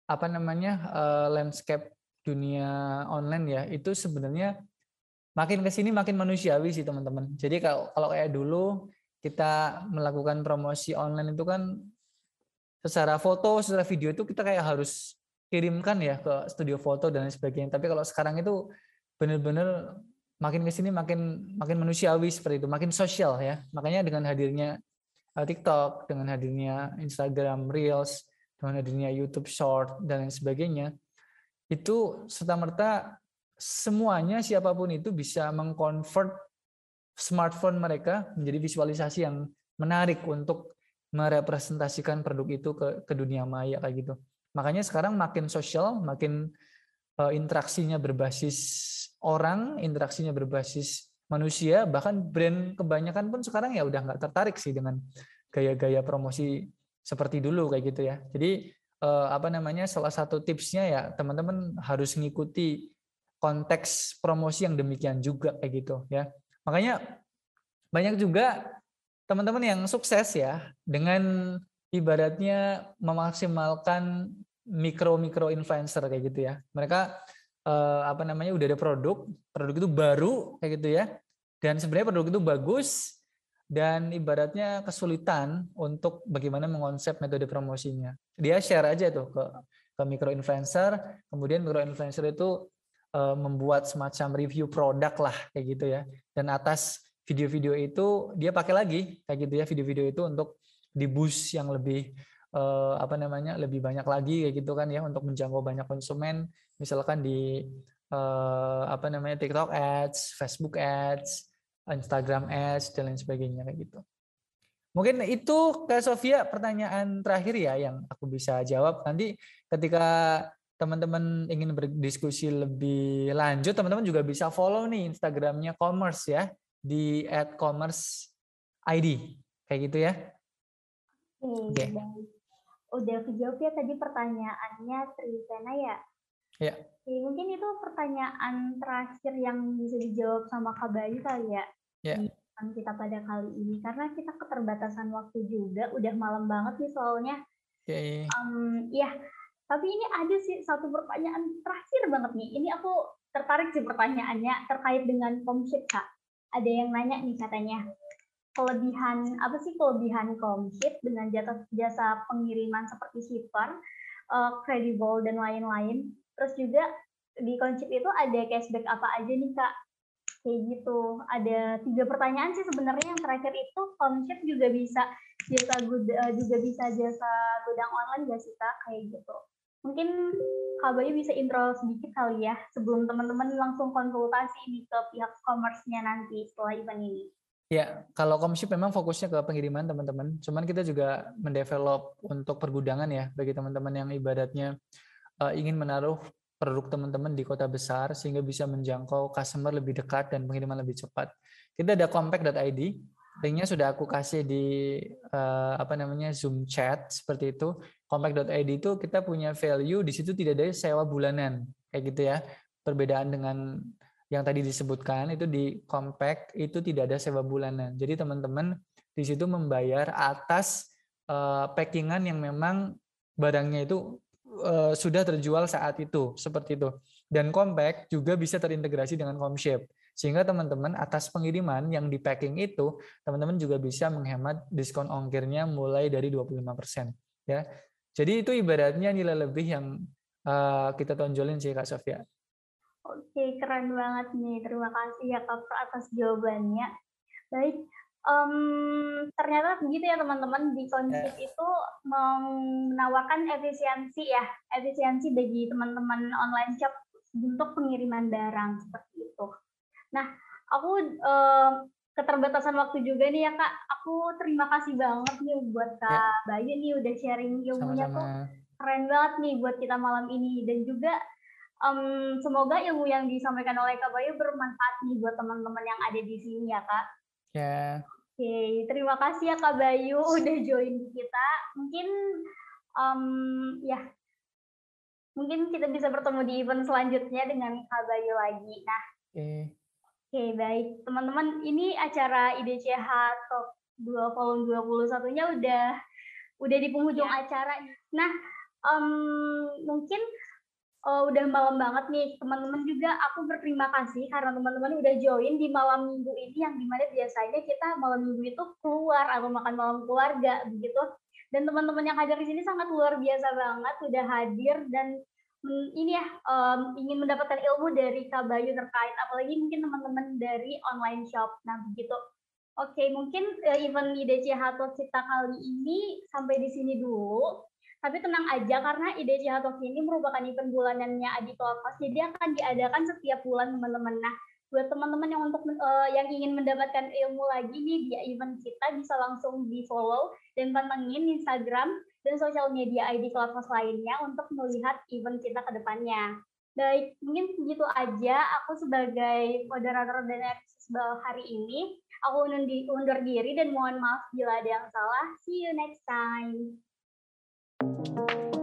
landscape dunia online ya, itu sebenarnya makin ke sini makin manusiawi sih teman-teman. Jadi kalau kayak dulu kita melakukan promosi online itu kan secara foto, secara video itu kita kayak harus kirimkan ya ke studio foto dan lain sebagainya. Tapi kalau sekarang itu benar-benar makin ke sini makin manusiawi seperti itu, makin sosial ya. Makanya dengan hadirnya TikTok, dengan hadirnya Instagram Reels, dengan hadirnya YouTube Short dan lain sebagainya, itu serta-merta semuanya siapapun itu bisa mengconvert smartphone mereka menjadi visualisasi yang menarik untuk merepresentasikan produk itu ke dunia maya kayak gitu. Makanya sekarang makin sosial, makin interaksinya berbasis orang, interaksinya berbasis manusia, bahkan brand kebanyakan pun sekarang ya udah nggak tertarik sih dengan gaya-gaya promosi seperti dulu kayak gitu ya. Jadi salah satu tipsnya ya teman-teman harus mengikuti konteks promosi yang demikian juga kayak gitu ya. Makanya banyak juga teman-teman yang sukses ya dengan ibaratnya memaksimalkan mikro influencer kayak gitu ya. Mereka udah ada produk itu baru kayak gitu ya. Dan sebenarnya produk itu bagus dan ibaratnya kesulitan untuk bagaimana mengonsep metode promosinya. Dia share aja tuh ke mikro influencer, kemudian mikro influencer itu membuat semacam review produk lah kayak gitu ya. Dan atas video-video itu dia pakai lagi kayak gitu ya, video-video itu untuk di boost yang lebih lebih banyak lagi kayak gitu kan ya, untuk menjangkau banyak konsumen, misalkan di TikTok Ads, Facebook Ads, Instagram Ads dan lain sebagainya kayak gitu. Mungkin itu Kak Sofia pertanyaan terakhir ya yang aku bisa jawab. Nanti ketika teman-teman ingin berdiskusi lebih lanjut, teman-teman juga bisa follow nih Instagramnya Commerce ya, di @commerce_id kayak gitu ya. Oke. Udah kejawab ya tadi pertanyaannya Trivena ya. Ya. Mungkin itu pertanyaan terakhir yang bisa dijawab sama Kak Bayu kali ya. Ya. Di kita pada kali ini karena kita keterbatasan waktu juga, udah malam banget nih soalnya. Oke. Ya, tapi ini ada sih satu pertanyaan terakhir banget nih. Ini aku tertarik sih pertanyaannya terkait dengan Komship, Kak. Ada yang nanya nih katanya, apa sih kelebihan Komship dengan jasa pengiriman seperti shipper, kredibel dan lain-lain. Terus juga di Komship itu ada cashback apa aja nih, Kak? Kayak gitu. Ada 3 pertanyaan sih sebenarnya. Yang terakhir itu Komship juga bisa jasa gudang online nggak sih, Kak? Kayak gitu. Mungkin Kak Bayu bisa intro sedikit kali ya sebelum teman-teman langsung konsultasi ini ke pihak commerce-nya nanti setelah event ini. Ya, kalau Komship memang fokusnya ke pengiriman teman-teman. Cuman kita juga mendevelop untuk pergudangan ya bagi teman-teman yang ibaratnya ingin menaruh produk teman-teman di kota besar sehingga bisa menjangkau customer lebih dekat dan pengiriman lebih cepat. Kita ada compact.id, linknya sudah aku kasih di Zoom chat seperti itu. Compact.id itu kita punya value di situ tidak ada sewa bulanan kayak gitu ya. Perbedaan dengan yang tadi disebutkan itu di compact itu tidak ada sewa bulanan. Jadi teman-teman di situ membayar atas packingan yang memang barangnya itu sudah terjual saat itu seperti itu. Dan compact juga bisa terintegrasi dengan Komship. Sehingga teman-teman atas pengiriman yang di packing itu teman-teman juga bisa menghemat diskon ongkirnya mulai dari 25% ya. Jadi itu ibaratnya nilai lebih yang kita tonjolin sih Kak Sofia. Oke, keren banget nih. Terima kasih ya Kak atas jawabannya. Baik, ternyata begitu ya teman-teman, di Komship itu menawarkan efisiensi bagi teman-teman online shop untuk pengiriman barang seperti itu. Nah, aku keterbatasan waktu juga nih ya Kak. Aku terima kasih banget nih buat Kak Bayu nih udah sharing ilmunya. Sama-sama. Tuh keren banget nih buat kita malam ini, dan juga semoga ilmu yang disampaikan oleh Kak Bayu bermanfaat nih buat teman-teman yang ada di sini ya Kak. Ya. Oke, terima kasih ya Kak Bayu udah join kita. Mungkin kita bisa bertemu di event selanjutnya dengan Kak Bayu lagi. Nah, Oke, baik teman-teman, ini acara IDCH Talk 2 volume 21-nya udah di penghujung acara. Nah, mungkin udah malam banget nih teman-teman, juga aku berterima kasih karena teman-teman udah join di malam minggu ini, yang dimana biasanya kita malam minggu itu keluar atau makan malam keluarga begitu, dan teman-teman yang hadir di sini sangat luar biasa banget udah hadir dan ini ya ingin mendapatkan ilmu dari Kak Bayu terkait apalagi mungkin teman-teman dari online shop. Nah begitu. Oke, mungkin event IDCH Talk kita kali ini sampai di sini dulu. Tapi tenang aja karena IDCH Talk ini merupakan event bulanannya Adi Kelas, jadi akan diadakan setiap bulan teman-teman. Nah, buat teman-teman yang yang ingin mendapatkan ilmu lagi nih di event kita, bisa langsung di follow dan pantengin Instagram dan sosial media ID Kelas lainnya untuk melihat event kita ke depannya. Baik, mungkin segitu aja aku sebagai moderator dan episode hari ini. Aku undur diri dan mohon maaf bila ada yang salah. See you next time.